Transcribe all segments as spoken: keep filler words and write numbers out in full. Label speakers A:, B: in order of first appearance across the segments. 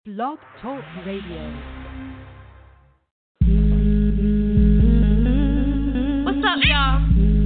A: Blog Talk Radio.
B: What's up, y'all?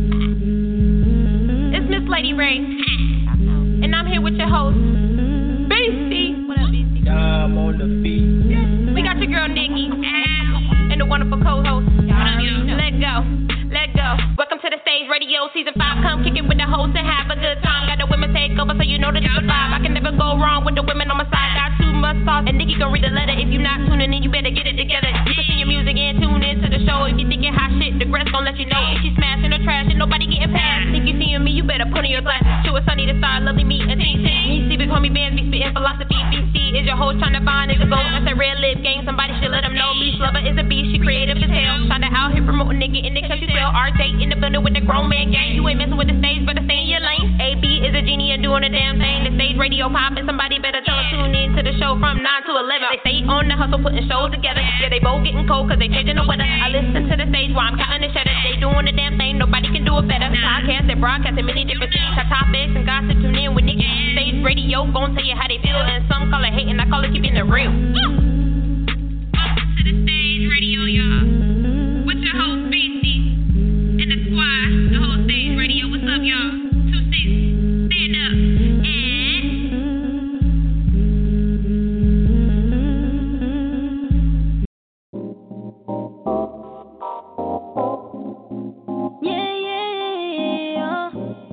B: It's Miss Lady Ray, and I'm here with your host, Beastie. What up, Beastie?
C: Yeah, I'm on the beat.
B: We got your girl Nikki, and the wonderful co-host. Let go, let go. Welcome to the Stage Radio Season five. Come kick it with the host and have a good time. Got the women take over, so you know that it's a vibe. I can never go wrong with the women on my side. Got too much sauce, and Nikki gon' read the letter. If you not tuning in, you better get it together. You can sing your music and tune into the show. If you thinking hot shit, the grass gon' let you know. If she smashing or trash, and nobody getting past. Think you seeing me, you better put in your glass. Sure, it's sunny to start, lovely meet and team. Me, see, call me bands, be spitting philosophy. B C is your host, trying to find is a goal. That's a red lip game, somebody should let them know. Beast lover is a beast, she creative as hell. Trying to out here promoting nigga in the country well. R J in the building with the grown man gang. You ain't messing with the stage, better stay in your lane. A B is a genie and doing the damn thing. The Stage Radio poppin', somebody better tell her tune in to the show from nine to eleven. They stay on the hustle, putting shows together. Yeah, they both getting cold cause they changing the weather. I listen to the stage while I'm counting the cheddar. They doing the damn thing, nobody can do it better. Podcast and broadcast in many different cities. Have topics and gossip, tune in with Nikki. Stage Radio gon' tell you how they feel. And some call it hating, I call it keeping it real. Welcome to the Stage Radio, y'all. With your host, Beastie, and the squad, the whole Stage Radio. What's up, y'all? Two six, stand up, and...
D: Yeah, yeah, yeah.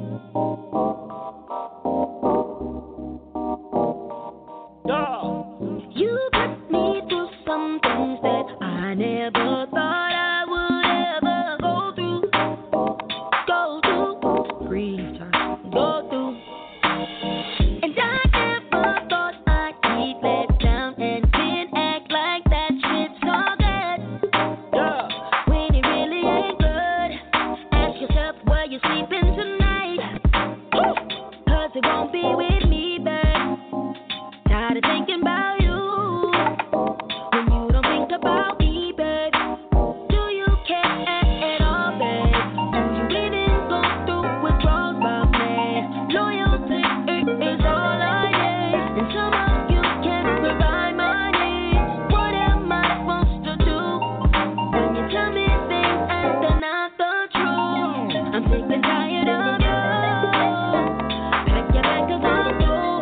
D: You put me through some things that I never thought I would ever go through. Go through. Breathe, time. Go through. And I never thought I'd be let down and then act like that shit's all good. When it really ain't good. Ask yourself where you're sleeping tonight. Cause it won't be with me, babe. Tired of thinking about you. When you don't think about me, babe. Do you care at all, babe? You didn't go through withdrawals about me. Loyalty is all I need. And some of you can provide my needs. What am I supposed to do when you tell me things and they're not the truth? I'm sick and tired of you. Pack your bag 'cause I'm through.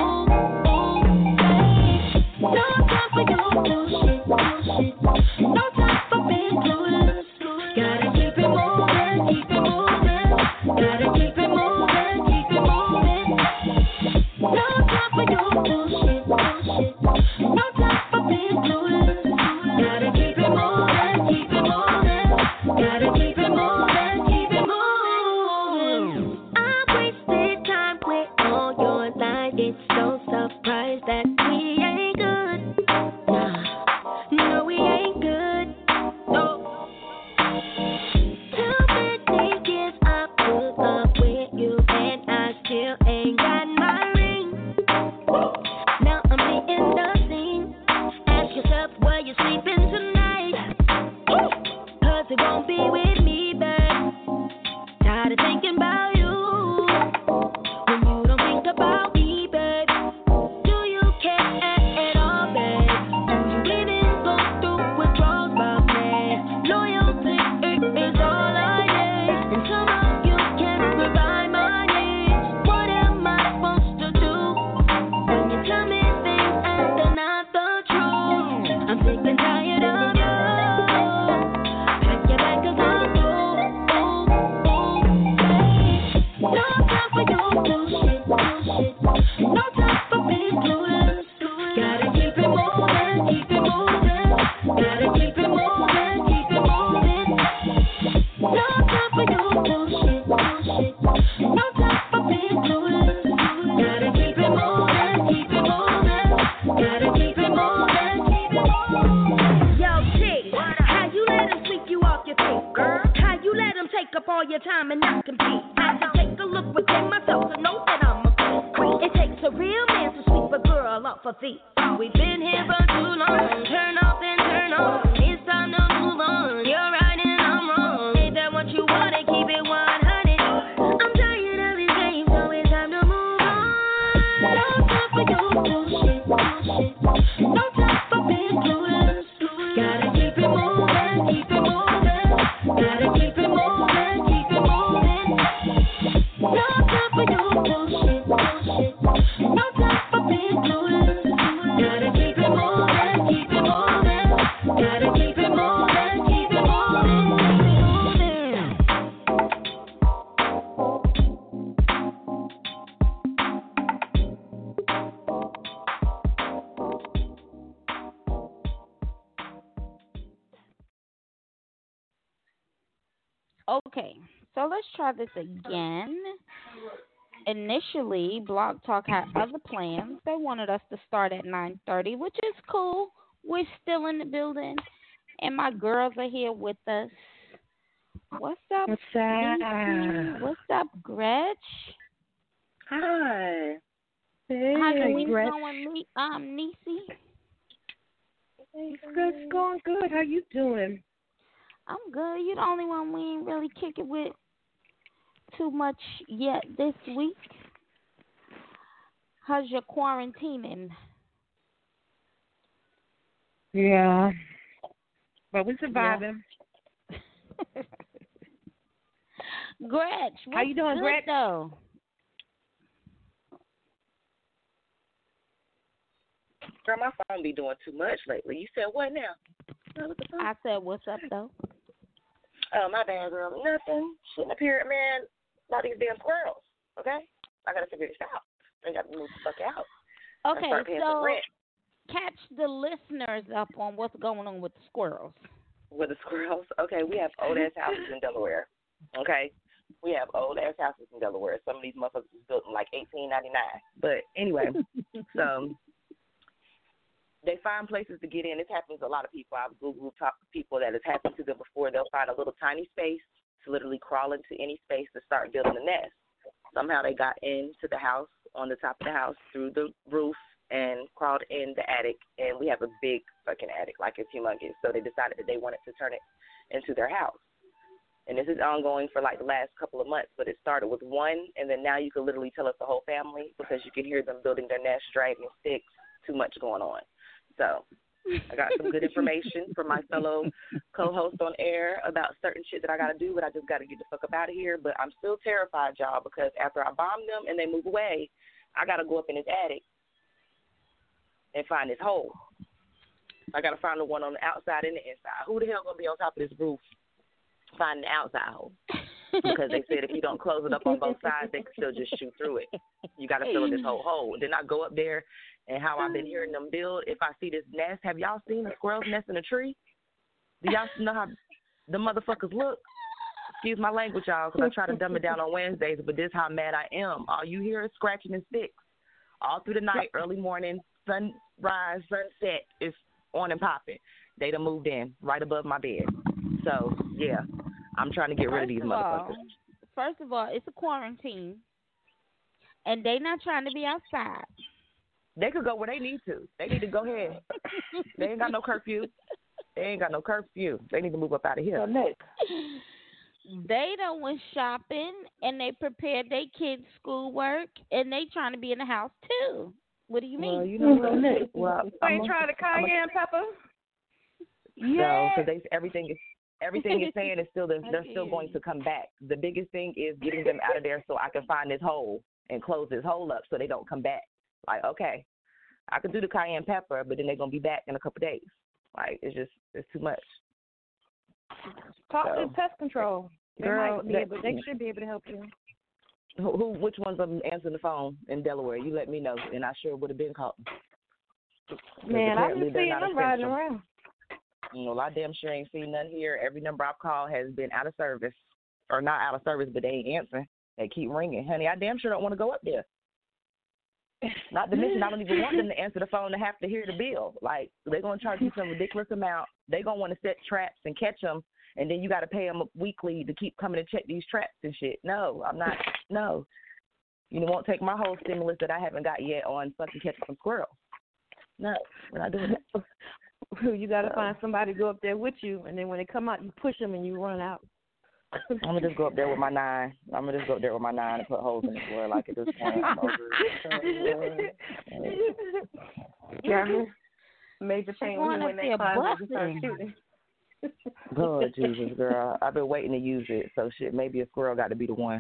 D: No time for you bullshit, bullshit. No time for being clueless. Gotta keep it moving, keep it moving. Gotta keep it moving, keep it moving. No time for you bullshit, bullshit. No time for being clueless. Gotta keep it moving, keep it moving. Gotta keep it moving, keep it moving. I wasted time with all your lies. It's no surprise that we ain't good. Nah, no, we ain't good. No. Too many years I put up with you, and I still ain't got my ring. Now I'm hitting the scene. Ask yourself where you're sleeping tonight. Cause it won't be with me, babe. Tired of thinking about you. When you don't think about me, babe. Do you care at all, babe? You didn't go through withdrawals about me. Loyalty is all I need. And some of you can provide my needs. What am I supposed to do when you tell me things and they're not the truth? I'm sick and tired of you. Pack your bag 'cause I'm through. No time for you bullshit, bullshit. No time for being clueless. Gotta keep it moving, keep it moving. Gotta keep it moving, keep it moving. No time for you bullshit, bullshit. No time for being clueless. Gotta keep it moving, keep it moving. Gotta keep it moving, keep it moving.
E: Yo, chick, how you let him sweep you off your feet, girl? How you let him take up all your time and not compete? I had to take a look within myself to know that I'm a freak. It takes a real man to sweep a girl off her feet. We've been here for too long. Turn off and turn on. It's time to move on. You're right and I'm wrong. Ain't that what you wanna? Keep it one hundred. I'm tired of this game, so it's time to move on. No time for you bullshit, bullshit.
F: Okay, so let's try this again. Initially, Blog Talk had other plans. They wanted us to start at nine thirty, which is cool. We're still in the building, and my girls are here with us. What's up,
G: What's
F: Stacey?
G: up?
F: What's up, Gretch?
G: Hi. Hey,
F: How your week
G: Gretch.
F: going, me, um, Niecy?
G: It's good. It's going good. How you doing?
F: I'm good. You're the only one we ain't really kick it with too much yet this week. How's your quarantining?
G: Yeah. But we're surviving.
F: Yeah. Gretch, what's
G: How you doing,
F: good,
G: Gretch?
F: though?
H: Girl, my phone be doing too much lately. You said what now? What the fuck?
F: I said, what's up, though?
H: Oh, my bad, girl. Nothing. Shouldn't appear, man. About these damn squirrels, okay? I got to figure this out. I got to move the fuck out. and
F: Okay,
H: start paying some
F: so
H: rent.
F: catch the listeners up on what's going on with the squirrels.
H: With the squirrels? Okay, we have old-ass houses in Delaware, okay? We have old-ass houses in Delaware. Some of these motherfuckers was built in like eighteen ninety-nine. But anyway, so they find places to get in. This happens to a lot of people. I've Googled top people that has happened to them before. They'll find a little tiny space to literally crawl into any space to start building a nest. Somehow they got into the house, on the top of the house, through the roof, and crawled in the attic. And we have a big fucking attic, like it's humongous. So they decided that they wanted to turn it into their house. And this is ongoing for like the last couple of months, but it started with one, and then now you can literally tell it's the whole family because you can hear them building their nest, dragging sticks, too much going on. So I got some good information from my fellow co-host on air about certain shit that I got to do, but I just got to get the fuck up out of here. But I'm still terrified, y'all, because after I bomb them and they move away, I got to go up in this attic and find this hole. I got to find the one on the outside and the inside. Who the hell going to be on top of this roof finding the outside hole? Because they said if you don't close it up on both sides, they can still just shoot through it. You got to fill in this whole hole. Then I go up there, and how I've been hearing them build, if I see this nest, have y'all seen a squirrel's nest in a tree? Do y'all know how the motherfuckers look? Excuse my language, y'all, because I try to dumb it down on Wednesdays, but this is how mad I am. All you hear is scratching and sticks. All through the night, early morning, sunrise, sunset is on and popping. They done moved in right above my bed. So, yeah, I'm trying to get rid of these motherfuckers.
F: First of all, it's a quarantine, and they not trying to be outside.
H: They could go where they need to. They need to go ahead. They ain't got no curfew. They ain't got no curfew. They need to move up out of here.
F: They done went shopping, and they prepared their kids' schoolwork, and they trying to be in the house, too. What do you mean?
H: Well, you know what? Well,
G: I ain't trying the cayenne pepper.
H: Yeah. So, because everything is everything you're saying is still they're, they're still going to come back. The biggest thing is getting them out of there so I can find this hole and close this hole up so they don't come back. Like, okay, I could do the cayenne pepper, but then they're going to be back in a couple of days. Like, it's just, it's too much.
G: Talk
H: So,
G: to pest control. They,
H: girl,
G: might be
H: that-
G: able, they should be able to help you.
H: Who, who, which ones of them answering the phone in Delaware? You let me know, and I sure would have been called.
G: Man, I've
H: apparently
G: been
H: they're
G: seeing
H: not
G: them riding
H: essential.
G: around.
H: You know, I damn sure ain't seen none here. Every number I've called has been out of service, or not out of service, but they ain't answering. They keep ringing. Honey, I damn sure don't want to go up there. Not to mention, I don't even want them to answer the phone to have to hear the bill. Like, they're going to charge you some ridiculous amount. They're going to want to set traps and catch them, and then you got to pay them weekly to keep coming to check these traps and shit. No, I'm not. No. You won't take my whole stimulus that I haven't got yet on fucking catching some squirrels. No, we're not doing that.
G: You got to find somebody to go up there with you, and then when they come out, you push them and you run out.
H: I'm going to just go up there with my nine. I'm going to just go up there with my nine and put holes in the floor like at this point. I'm over it.
G: Yeah, major pain
F: Going
G: when
F: up
G: they
F: there
G: climb and start
F: busting.
G: shooting.
H: Lord Jesus, girl. I've been waiting to use it, so shit, maybe a squirrel got to be the one.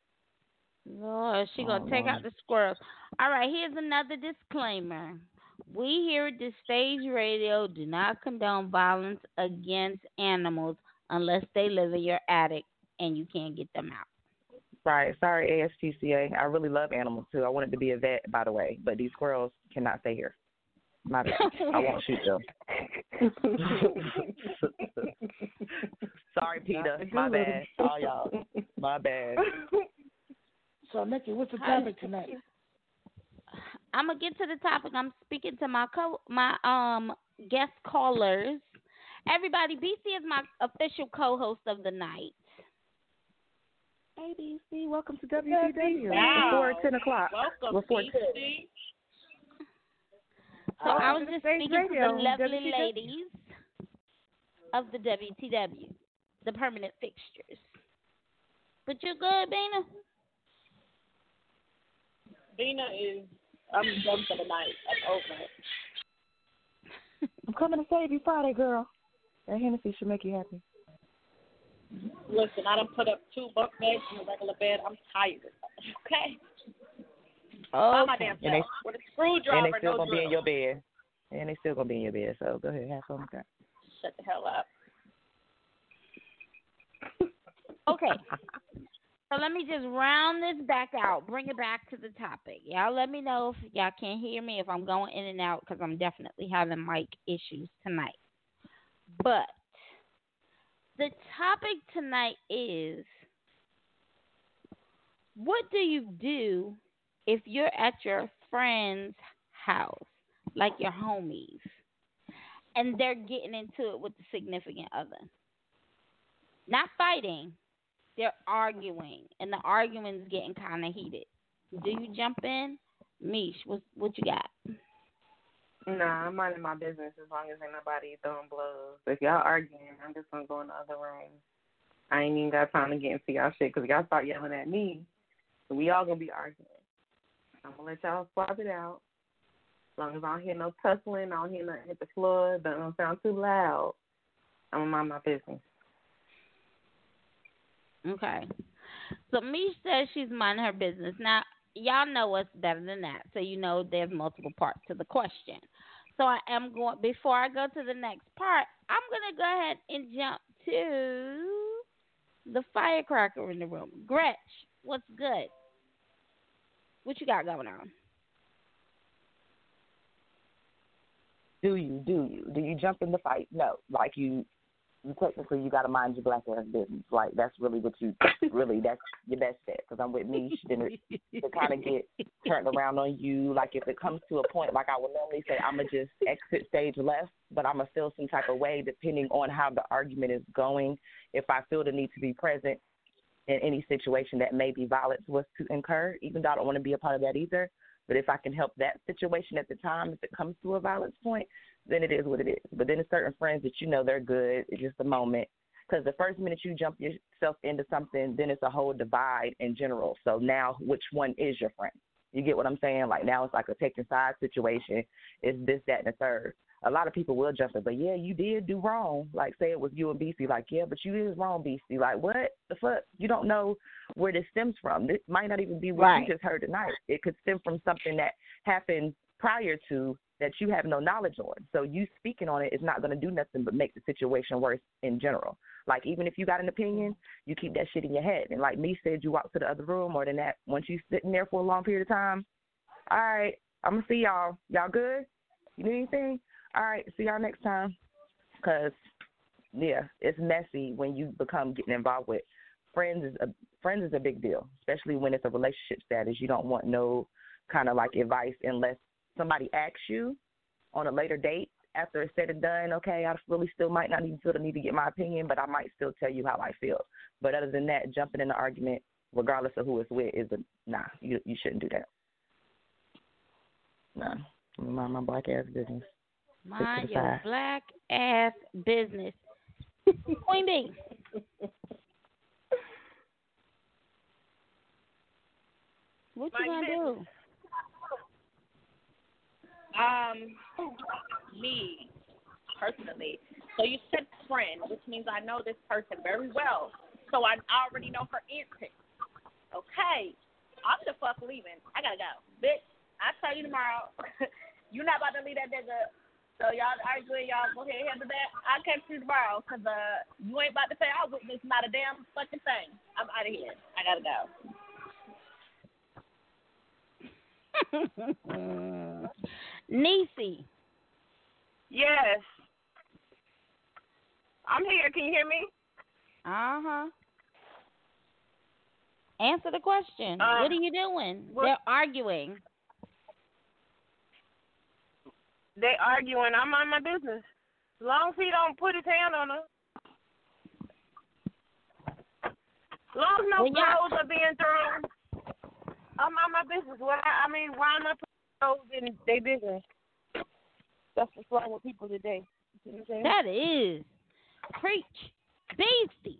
F: Lord, she gonna
H: Oh,
F: take
H: Lord.
F: out the squirrels. All right, here's another disclaimer. We here at this stage radio do not condone violence against animals unless they live in your attic and you can't get them out.
H: Right. Sorry, A S P C A. I really love animals, too. I wanted to be a vet, by the way, but these squirrels cannot stay here. My bad. I won't shoot them. Sorry, Peter.
G: Doctor
H: My
G: Doolittle.
H: bad. All y'all. My bad.
I: So, Nikki, what's the topic tonight?
F: I'm gonna get to the topic. I'm speaking to my co my um guest callers. Everybody, B C is my official co-host of the night.
G: Hey, B C, welcome to W C W.
J: Wow.
G: Before ten o'clock.
J: Welcome,
G: Before
J: B C.
F: So
G: Oh,
F: I was
G: to
F: just
G: Stage
F: speaking
G: Radio,
F: to the lovely
G: W C W.
F: ladies of the W T W, the permanent fixtures. But you good, Bina?
J: Bina is, I'm done for the night. I'm over it.
G: I'm coming to save you Friday, girl. That Hennessy should make you happy.
J: Listen, I done put up two bunk beds in a regular bed. I'm tired. Okay? By my damn
H: And they,
J: self. With a screwdriver,
H: and they still
J: no
H: gonna be in
J: drill.
H: your bed. And they still gonna be in your bed. So go ahead, have fun with that.
J: Shut the hell up.
F: Okay. So let me just round this back out, bring it back to the topic. Y'all let me know if y'all can't hear me, if I'm going in and out, because I'm definitely having mic issues tonight. But the topic tonight is, what do you do if you're at your friend's house, like your homies, and they're getting into it with the significant other? Not fighting. They're arguing, and the argument's getting kind of heated. Do you jump in? Mish, what, what you got?
G: Nah, I'm minding my business as long as ain't nobody throwing blows. If y'all arguing, I'm just going to go in the other room. I ain't even got time to get into y'all shit because y'all start yelling at me. So we all going to be arguing. I'm going to let y'all swap it out. As long as I don't hear no tussling, I don't hear nothing hit the floor, don't sound too loud, I'm going to mind my business.
F: Okay. So Mish says she's minding her business. Now, y'all know us better than that, so you know there's multiple parts to the question. So I am going, before I go to the next part, I'm going to go ahead and jump to the firecracker in the room. Gretch, what's good? What you got going on?
H: Do you? Do you? Do you jump in the fight? No. Like you, you technically you got to mind your black ass business. Like that's really what you really that's your best bet. Because I'm with me, then to kind of get turned around on you. Like if it comes to a point, like I would normally say, I'm gonna just exit stage left, but I'm gonna feel some type of way depending on how the argument is going. If I feel the need to be present in any situation that maybe violence was to incur, even though I don't want to be a part of that either. But if I can help that situation at the time, if it comes to a violence point, then it is what it is. But then there's certain friends that you know they're good. It's just a moment. Because the first minute you jump yourself into something, then it's a whole divide in general. So now which one is your friend? You get what I'm saying? Like now it's like a taking side situation. It's this, that, and the third. A lot of people will jump in, but yeah, you did do wrong. Like say it was you and B C. Like, yeah, but you is wrong, B C. Like, what the fuck? You don't know where this stems from. This might not even be what
F: Right.
H: you just heard tonight. It could stem from something that happened prior to that you have no knowledge on. So you speaking on it is not going to do nothing but make the situation worse in general. Like even if you got an opinion, you keep that shit in your head. And like me said, you walk to the other room or than that. Once you sitting there for a long period of time, all right, I'm going to see y'all. Y'all good? You need anything? All right, see y'all next time. Because, yeah, it's messy when you become getting involved with friends. Is a, friends is a big deal, especially when it's a relationship status. You don't want no kind of like advice unless somebody asks you on a later date after it's said and done. Okay, I really still might not even feel the need to get my opinion, but I might still tell you how I feel. But other than that, jumping in the argument, regardless of who it's with, is a nah. You you shouldn't do that. Nah, mind my black ass business.
F: Mind your black ass business. Queen B. What you gonna do?
J: Um, me, personally. So you said friend, which means I know this person very well. So I already know her antics. Okay, I'm the fuck leaving. I gotta go. Bitch, I'll tell you tomorrow. You're not about to leave that nigga. So y'all arguing, y'all go ahead and handle that. I'll catch you tomorrow, because uh, you ain't about to say I witnessed not a damn fucking thing. I'm out of here. I gotta go.
F: Niecy.
G: Yes. I'm here. Can you hear me?
F: Uh huh. Answer the question.
G: Uh,
F: what are you doing?
G: what-
F: They're arguing.
G: They arguing. I'm on my business. As long as he don't put his hand on her. As long as no
F: Well, yeah.
G: clothes are being thrown, I'm on my business. What I, I mean, why am I putting clothes in their business? That's what's wrong with people today. You know what I'm saying?
F: That is. Preach. Beastie.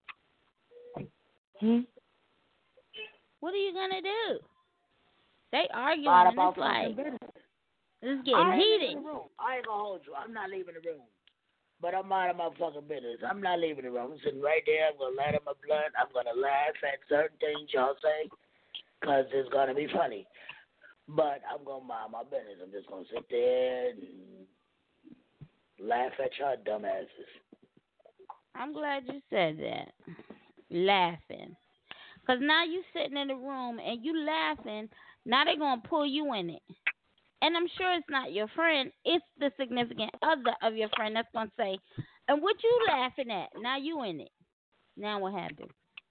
I: Hmm?
F: What are you going to do? They arguing.
I: Lot
F: And
I: about
F: it's like,
I: fucking business.
F: it's
I: I
F: getting
I: ain't leaving
F: heated.
I: the room. I ain't gonna hold you. I'm not leaving the room. But I'm minding my fucking business. I'm not leaving the room. I'm sitting right there. I'm gonna light up my blunt. I'm gonna laugh at certain things y'all say, cause it's gonna be funny. But I'm gonna mind my business. I'm just gonna sit there and laugh at y'all dumbasses.
F: I'm glad you said that. Laughing. Because now you sitting in the room and you laughing. Now they're going to pull you in it. And I'm sure it's not your friend. It's the significant other of your friend that's going to say, and what you laughing at? Now you in it. Now what happened?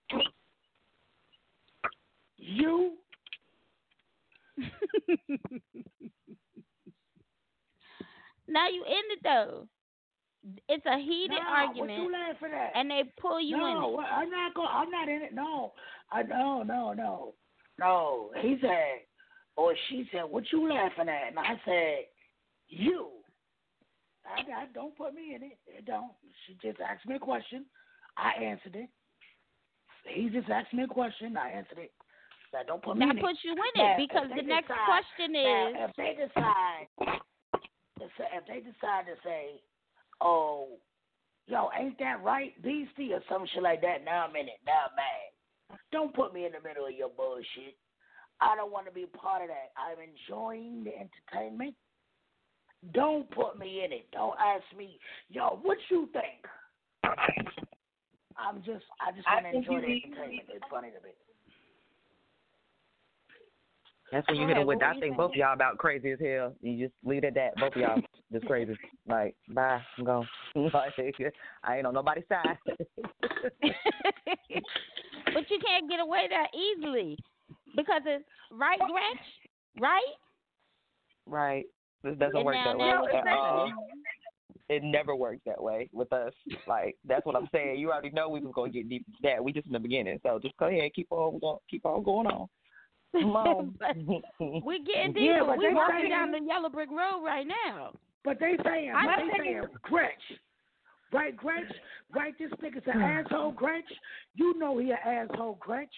I: You?
F: Now you in it, though. It's a heated
I: no,
F: argument.
I: What you laughing at?
F: And they pull you
I: no,
F: in it.
I: what- I'm not going. I'm not in it. No, I no, no, no, no. He said, or she said, "What you laughing at?" And I said, "You." I, I don't put me in it. It don't. She just asked me a question. I answered it. He just asked me a question. I answered it. So don't put me
F: That
I: in
F: puts
I: it.
F: you in
I: Now,
F: it because
I: if
F: the
I: they
F: next
I: decide-
F: question
I: now,
F: is,
I: if they decide, if if they decide to say, "Oh, yo, ain't that right, Beastie," or some shit like that, now I'm in it. Now I'm mad. Don't put me in the middle of your bullshit. I don't want to be a part of that. I'm enjoying the entertainment. Don't put me in it. Don't ask me, yo, what you think? I'm just, I just want to enjoy the entertainment. It's funny to me.
H: That's when you hit them with, I think both of y'all about crazy as hell. You just leave it at that. Both of y'all just crazy. Like, bye, I'm gone. Like, I ain't on nobody's side.
F: but you can't get away that easily because it's right, Gretch? Right?
H: Right. This doesn't
F: And
H: work
F: now
H: that way
F: that's
H: at all.
F: exactly.
H: It never works that way with us. Like, that's what I'm saying. You already know we was gonna get deep into that. We just in the beginning. So just go ahead, keep on going, keep on going on. Come on.
F: We're getting deeper.
I: Yeah, but
F: We're
I: they
F: walking
I: saying-
F: down the yellow brick road right now.
I: But they saying,
F: I
I: but they
F: think
I: saying, Gretch, right, Gretch, right, this nigga's an asshole, Gretch. You know he an asshole, Gretch.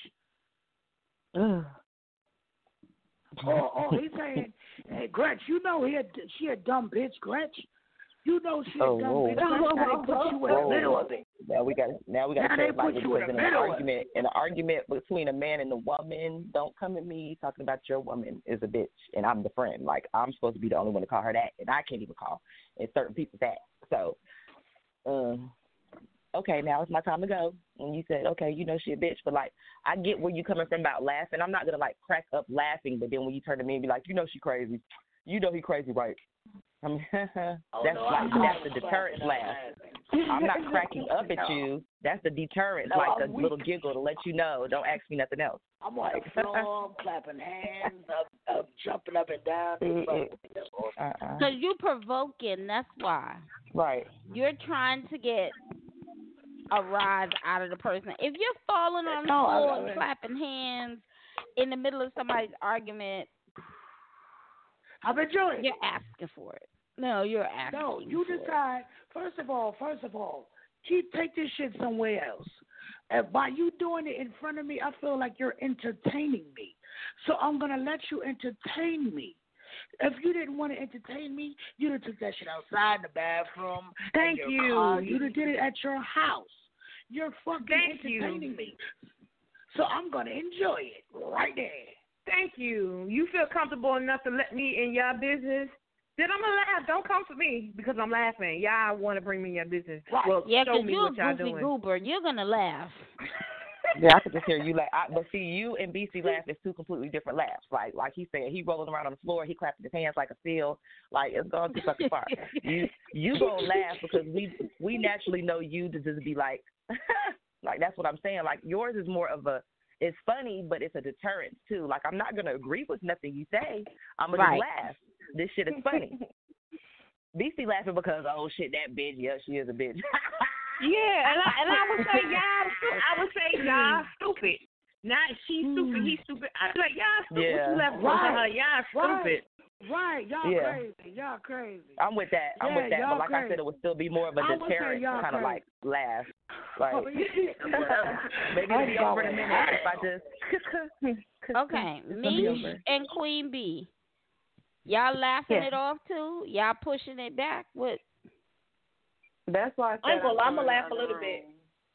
I: Or, or he's saying, hey, Gretch, you know he a, she a dumb bitch, Gretch. You know she a
H: Oh,
I: dumb
H: whoa.
I: bitch. Gretch. Now they put you in the middle of it.
H: Now we got now we got
I: Now
H: to
I: they
H: say it like
I: put
H: this
I: you in
H: because
I: the
H: in an
I: middle of it.
H: argument in an argument between a man and a woman, don't come at me talking about your woman is a bitch and I'm the friend. Like I'm supposed to be the only one to call her that, and I can't even call and certain people that. So, um, okay, now it's my time to go. And you said, okay, you know she a bitch, but like I get where you coming from about laughing. I'm not gonna like crack up laughing, but then when you turn to me and be like, you know she crazy, you know he crazy, right? I mean, that's
I: Oh, no,
H: like
I: I'm
H: that's the
I: laughing,
H: deterrent
I: I'm
H: laugh.
I: laughing.
H: I'm not cracking up at you. That's the deterrent,
I: No,
H: like
I: I'm
H: a
I: weak.
H: little giggle to let you know. Don't ask me nothing else.
I: I'm on the floor, I'm clapping hands, I'm, I'm jumping up and down.
H: Uh-uh.
F: Because you're provoking, that's why.
H: Right.
F: You're trying to get a rise out of the person. If you're falling on the
I: No, I
F: floor
I: love
F: and
I: it.
F: clapping hands in the middle of somebody's argument,
I: I'm enjoying it.
F: you're asking for it. No, you're asking
I: No, you
F: for it.
I: decide. First of all, first of all, keep take this shit somewhere else. And by you doing it in front of me, I feel like you're entertaining me. So I'm gonna let you entertain me. If you didn't want to entertain me, you'd have took that shit outside in the bathroom.
G: Thank
I: in your
G: you.
I: Car. You'd have did it at your house. You're fucking
G: Thank you.
I: entertaining me. So I'm gonna enjoy it right there.
G: Thank you. You feel comfortable enough to let me in your business? Then I'm gonna laugh. Don't come for me because I'm laughing. Y'all want to bring me in your business.
I: Right.
G: Well,
F: Yeah,
G: show
F: because
G: me
F: you're a
G: what y'all
F: goofy
G: doing.
F: goober. You're going to laugh.
H: Yeah, I could just hear you laugh. I, but see, you and B C laugh is two completely different laughs. Like, like he said, he rolling around on the floor, he clapping his hands like a seal. Like it's going too fucking far. you you gonna laugh because we we naturally know you to just be like, Like, that's what I'm saying. Like, yours is more of a, it's funny, but it's a deterrent, too. Like, I'm not going to agree with nothing you say. I'm going
F: Right.
H: to just laugh. This shit is funny. Beastie laughing because, oh, shit, that bitch, yeah, she is a bitch.
J: Yeah, and I, and I would say y'all, stu- I would say y'all stupid. Not she's stupid, he's stupid. I'd be like, y'all stupid.
H: Yeah.
J: What you left
I: Right.
J: for her? Y'all stupid.
I: Right, y'all
H: Yeah.
I: crazy. Y'all crazy.
H: I'm with that. I'm
I: Yeah,
H: with that.
I: y'all
H: But like I
I: crazy.
H: said, it would still be more of a
I: I would say
H: deterrent,
I: y'all
H: kind of like
I: crazy.
H: laugh. Like,
I: Oh, yeah.
H: maybe it'll be over in a minute if I just.
F: Okay,
H: It's gonna be
F: me
H: over.
F: and Queen B. Y'all laughing
G: Yeah.
F: it off too? Y'all pushing it back? What?
G: That's why I said
J: I ain't gonna lie, I'm
G: going
J: gonna laugh
G: in
J: a
G: the
J: little
G: other
J: bit.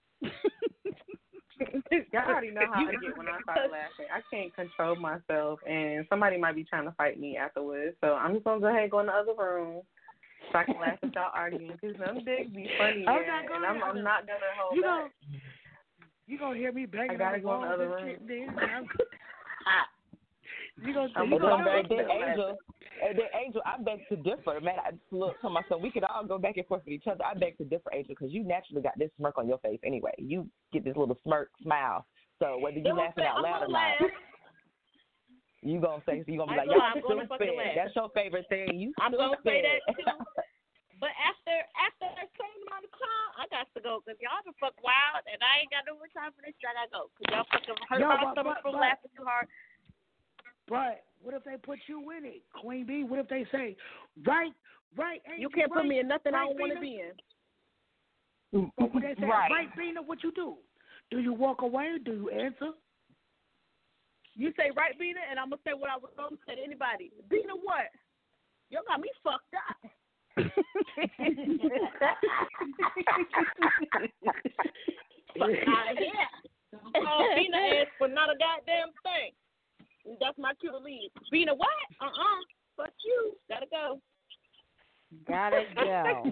G: room. Y'all already know how I get when I start laughing. I can't control myself, and somebody might be trying to fight me afterwards. So I'm just gonna go ahead and go in the other room so I can laugh at y'all arguing, because them digs be funny,
I: I'm
G: man,
I: not gonna-
G: and I'm, I'm not gonna hold
I: You
G: back.
I: gonna, you gonna hear me banging
G: I gotta
I: on the
G: go in the
I: walls
G: other
I: and
G: room.
I: shit, then I'm- You gonna,
G: I'm
I: you
H: And
I: gonna
H: then,
I: know.
H: then Angel, and then Angel, I beg to differ, man. I look to myself. We could all go back and forth with each other. I beg to differ, Angel, because you naturally got this smirk on your face anyway. You get this little smirk, smile. So whether you
J: They gonna
H: laughing
J: say,
H: out
J: I'm
H: loud or
J: gonna
H: not,
J: laugh.
H: you gonna say, you gonna be
J: I
H: like,
J: know,
H: y'all
J: I'm gonna fucking
H: stupid.
J: laugh.
H: That's your favorite thing. You
J: I'm gonna
H: stupid.
J: say that too. But after after a certain amount of time, I got to go because y'all been fuck wild, and I ain't got no more time for this. I gotta go because y'all fucking hurt
I: Yo,
J: my
I: but-
J: stomach
I: but-
J: from
I: but-
J: laughing too hard.
I: But what if they put you in it, Queen B? What if they say, right, right?
J: You
I: Angel,
J: can't put
I: right,
J: me in nothing I
I: right,
J: don't want to
I: Bina?
J: be in.
I: But when they say,
H: Right.
I: right, Bina, what you do? Do you walk away? Do you answer?
J: You say right, Bina, and I'm gonna say what I was gonna say to anybody. Bina, what? You got me fucked up. Fuck out of here. Oh, Bina asked for not a goddamn thing. That's my cue to leave. Bina, what? Uh uh Fuck you. Gotta go.
F: Gotta go.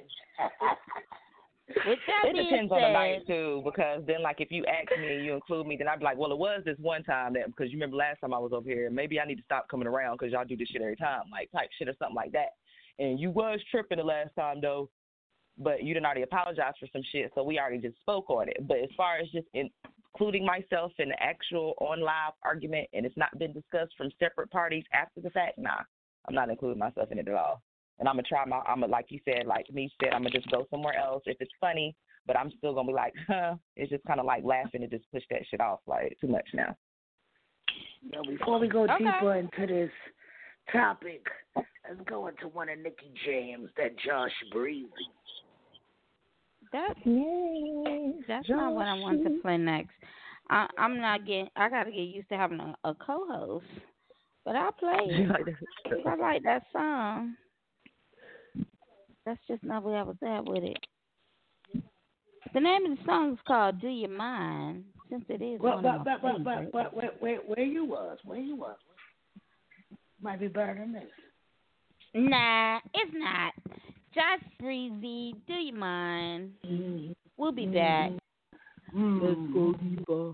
F: With that
H: It
F: being
H: depends on the
F: said,
H: night too, because then like if you ask me and you include me, then I'd be like, well, it was this one time that because you remember last time I was over here, maybe I need to stop coming around because y'all do this shit every time, like type shit or something like that. And you was tripping the last time though, but you didn't already apologize for some shit, so we already just spoke on it. But as far as just in, including myself in the actual on live argument, and it's not been discussed from separate parties after the fact, nah, I'm not including myself in it at all. And I'm gonna try my, I'm gonna, like you said, like me said, I'm gonna just go somewhere else if it's funny, but I'm still gonna be like, huh, it's just kind of like laughing and just push that shit off, like too much now.
I: Now, before we go
F: Okay.
I: deeper into this topic, let's go into one of Nicki Jams, that Josh Breezy.
F: that's that's not what I want to play next. I, I'm not getting. I gotta get used to having a, a co-host, but I'll play it. I like that song. That's just not where I was at with it. The name of the song is called "Do You Mind?" Since it is
I: But,
F: one
I: but,
F: of
I: but,
F: my
I: but, but,
F: favorites.
I: but, where, where, where you was, where you was, might be better than this.
F: Nah, it's not. Josh Breezy, "Do You Mind?"
I: Mm-hmm.
F: We'll be back.
I: Let's go
F: deeper.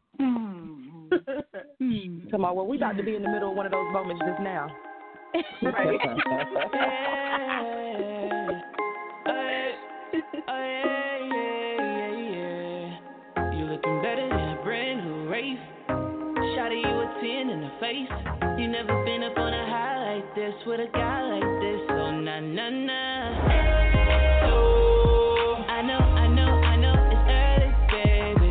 H: Come on, well, we about to be in the middle of one of those moments just now.
C: You looking better than a brand new race. Shawty, you a ten in the face. You never been up on a high like this with a guy like this. Oh, nah, nah, nah. Oh, I know, I know, I know it's early, baby.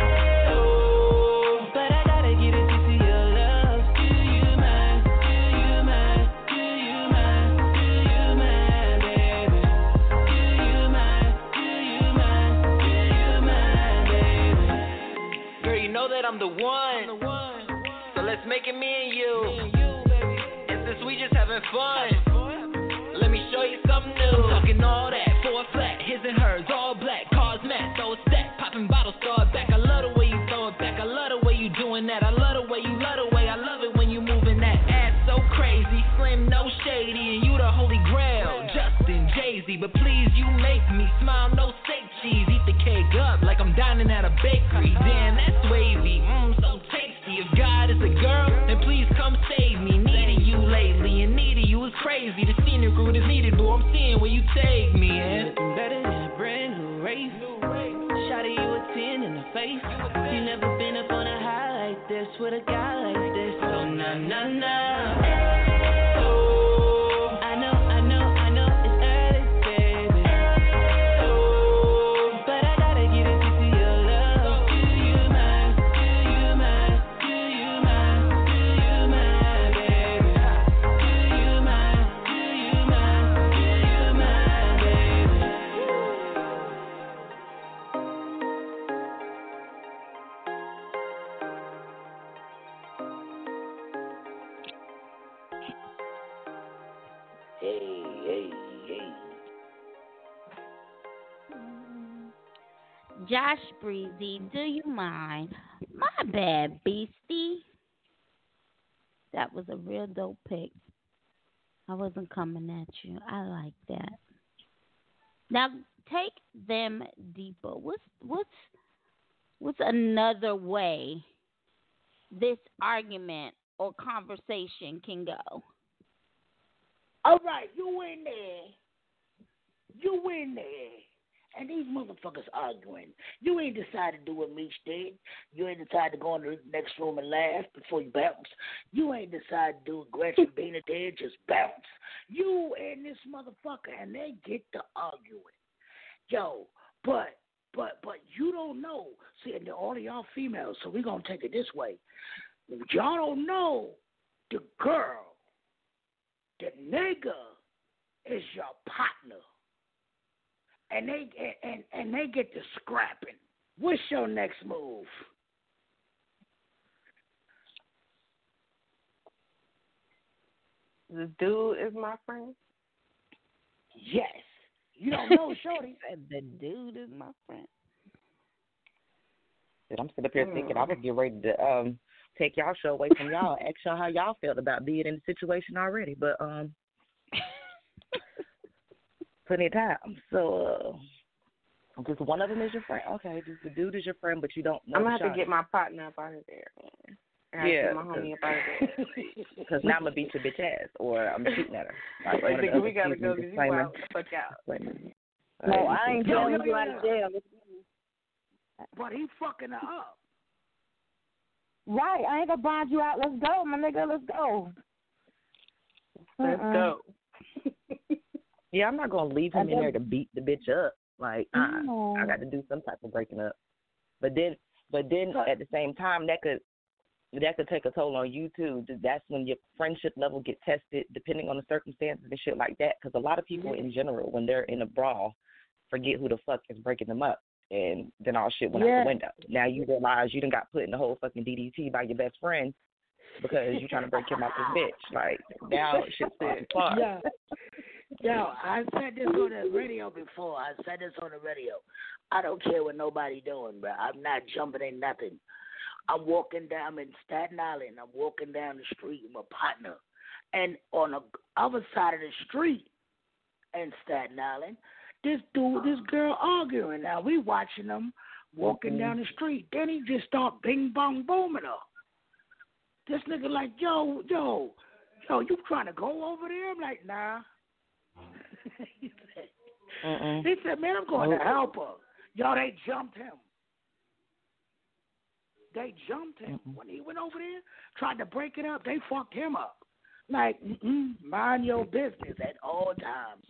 C: Oh, but I gotta get a piece of your love. Do you mind? Do you mind? Do you mind? Do you mind, baby? Do you mind? Do you mind? Do you mind, baby? Girl, you know that I'm the one. So let's make it me and you. And since we just having fun, let me show you something new. I'm talking all that, four flat, his and hers, all black, cars match, so stack, popping bottles, throw it back. I love the way you throw it back. I love the way you doing that. I love the way you love the way. I love it when you moving that ass so crazy, slim, no shady, and you the holy grail, Justin, Jay-Z. But please, you make me smile, no steak cheese. Eat the cake up like I'm dining at a bakery. Damn, that's wavy, mmm, so tasty. If God is a girl, then please come save me. Needing you lately, and needing you is crazy. The scenery route is needed, boo. I'm seeing where you take me, and looking better than a brand new race. Shawty, you a ten in with a guy like this. So nah, nah, nah. Hey, oh, I know, I know, I know it's early, baby. Hey, oh, but I gotta give it to your love. Do you mind? Do you mind? Do you mind? Do you mind, baby? Do you mind? Do you mind? Do you mind, baby?
I: Hey, hey, hey.
F: Josh Breezy, do you mind? My bad, Beastie. That was a real dope pick. I wasn't coming at you. I like that. Now take them deeper. What's what's what's another way this argument or conversation can go?
I: All right, you in there. You in there. And these motherfuckers arguing. You ain't decided to do what Meech did. You ain't decided to go in the next room and laugh before you bounce. You ain't decided to do what Gretchen Bina did, just bounce. You and this motherfucker, and they get to arguing. Yo, but, but, but you don't know. See, and all of y'all females, so we going to take it this way. Y'all don't know the girl, the nigga is your partner. And they and, and they get to scrapping. What's your next move?
G: This dude is my friend.
I: Yes. You don't know, shorty.
F: The dude is my friend.
H: Shit, I'm sitting up here thinking I was getting ready to um take y'all show away from y'all and ask y'all how y'all felt about being in the situation already. But um plenty of time. So uh, just one of them is your friend. Okay, just the dude is your friend, but you don't know.
G: I'm gonna
H: the
G: have to
H: shot.
G: get my partner up out of there, man. I gotta
H: Yeah,
G: get my homie up out of there.
H: because now I'm gonna beat your bitch ass, or I'm shooting at her. Like,
G: Wait,
H: one of the
G: nigga, we
H: other
G: gotta
H: people
G: go because you
H: disclaimer.
G: out the fuck out.
H: Disclaimer.
K: No,
H: All right.
K: I ain't
I: Yo,
K: telling
I: yo,
K: you
I: yo,
K: out
I: yo.
K: of jail.
I: But he fucking her up.
K: Right, I ain't gonna bond you out. Let's go, my nigga. Let's go.
G: Let's
K: Mm-mm.
G: go.
H: Yeah, I'm not gonna leave him
K: And
H: in
K: then-
H: there to beat the bitch up. Like, uh,
K: No.
H: I got to do some type of breaking up. But then, but then at the same time, that could that could take a toll on you too. That's when your friendship level get tested, depending on the circumstances and shit like that. Because a lot of people in general, when they're in a brawl, forget who the fuck is breaking them up, and then all shit went
K: Yeah.
H: out the window. Now you realize you done got put in the whole fucking D D T by your best friend because you're trying to break him out this bitch. Like, now shit's falling apart.
I: Yeah. Yo, I said this on the radio before. I said this on the radio. I don't care what nobody doing, bro. I'm not jumping in nothing. I'm walking down in Staten Island. I'm walking down the street with my partner. And on the other side of the street in Staten Island, this dude, this girl arguing. Now we watching them walking
H: Mhm.
I: down the street. Then he just start bing bong booming her. This nigga like, yo, yo, yo, you trying to go over there? I'm like, nah. he, said,
H: Mm-mm.
I: he said, man, I'm going to help her. Yo, they jumped him. They jumped him.
H: Mm-mm.
I: When he went over there, tried to break it up, they fucked him up. Like, mm-mm, mind your business at all times.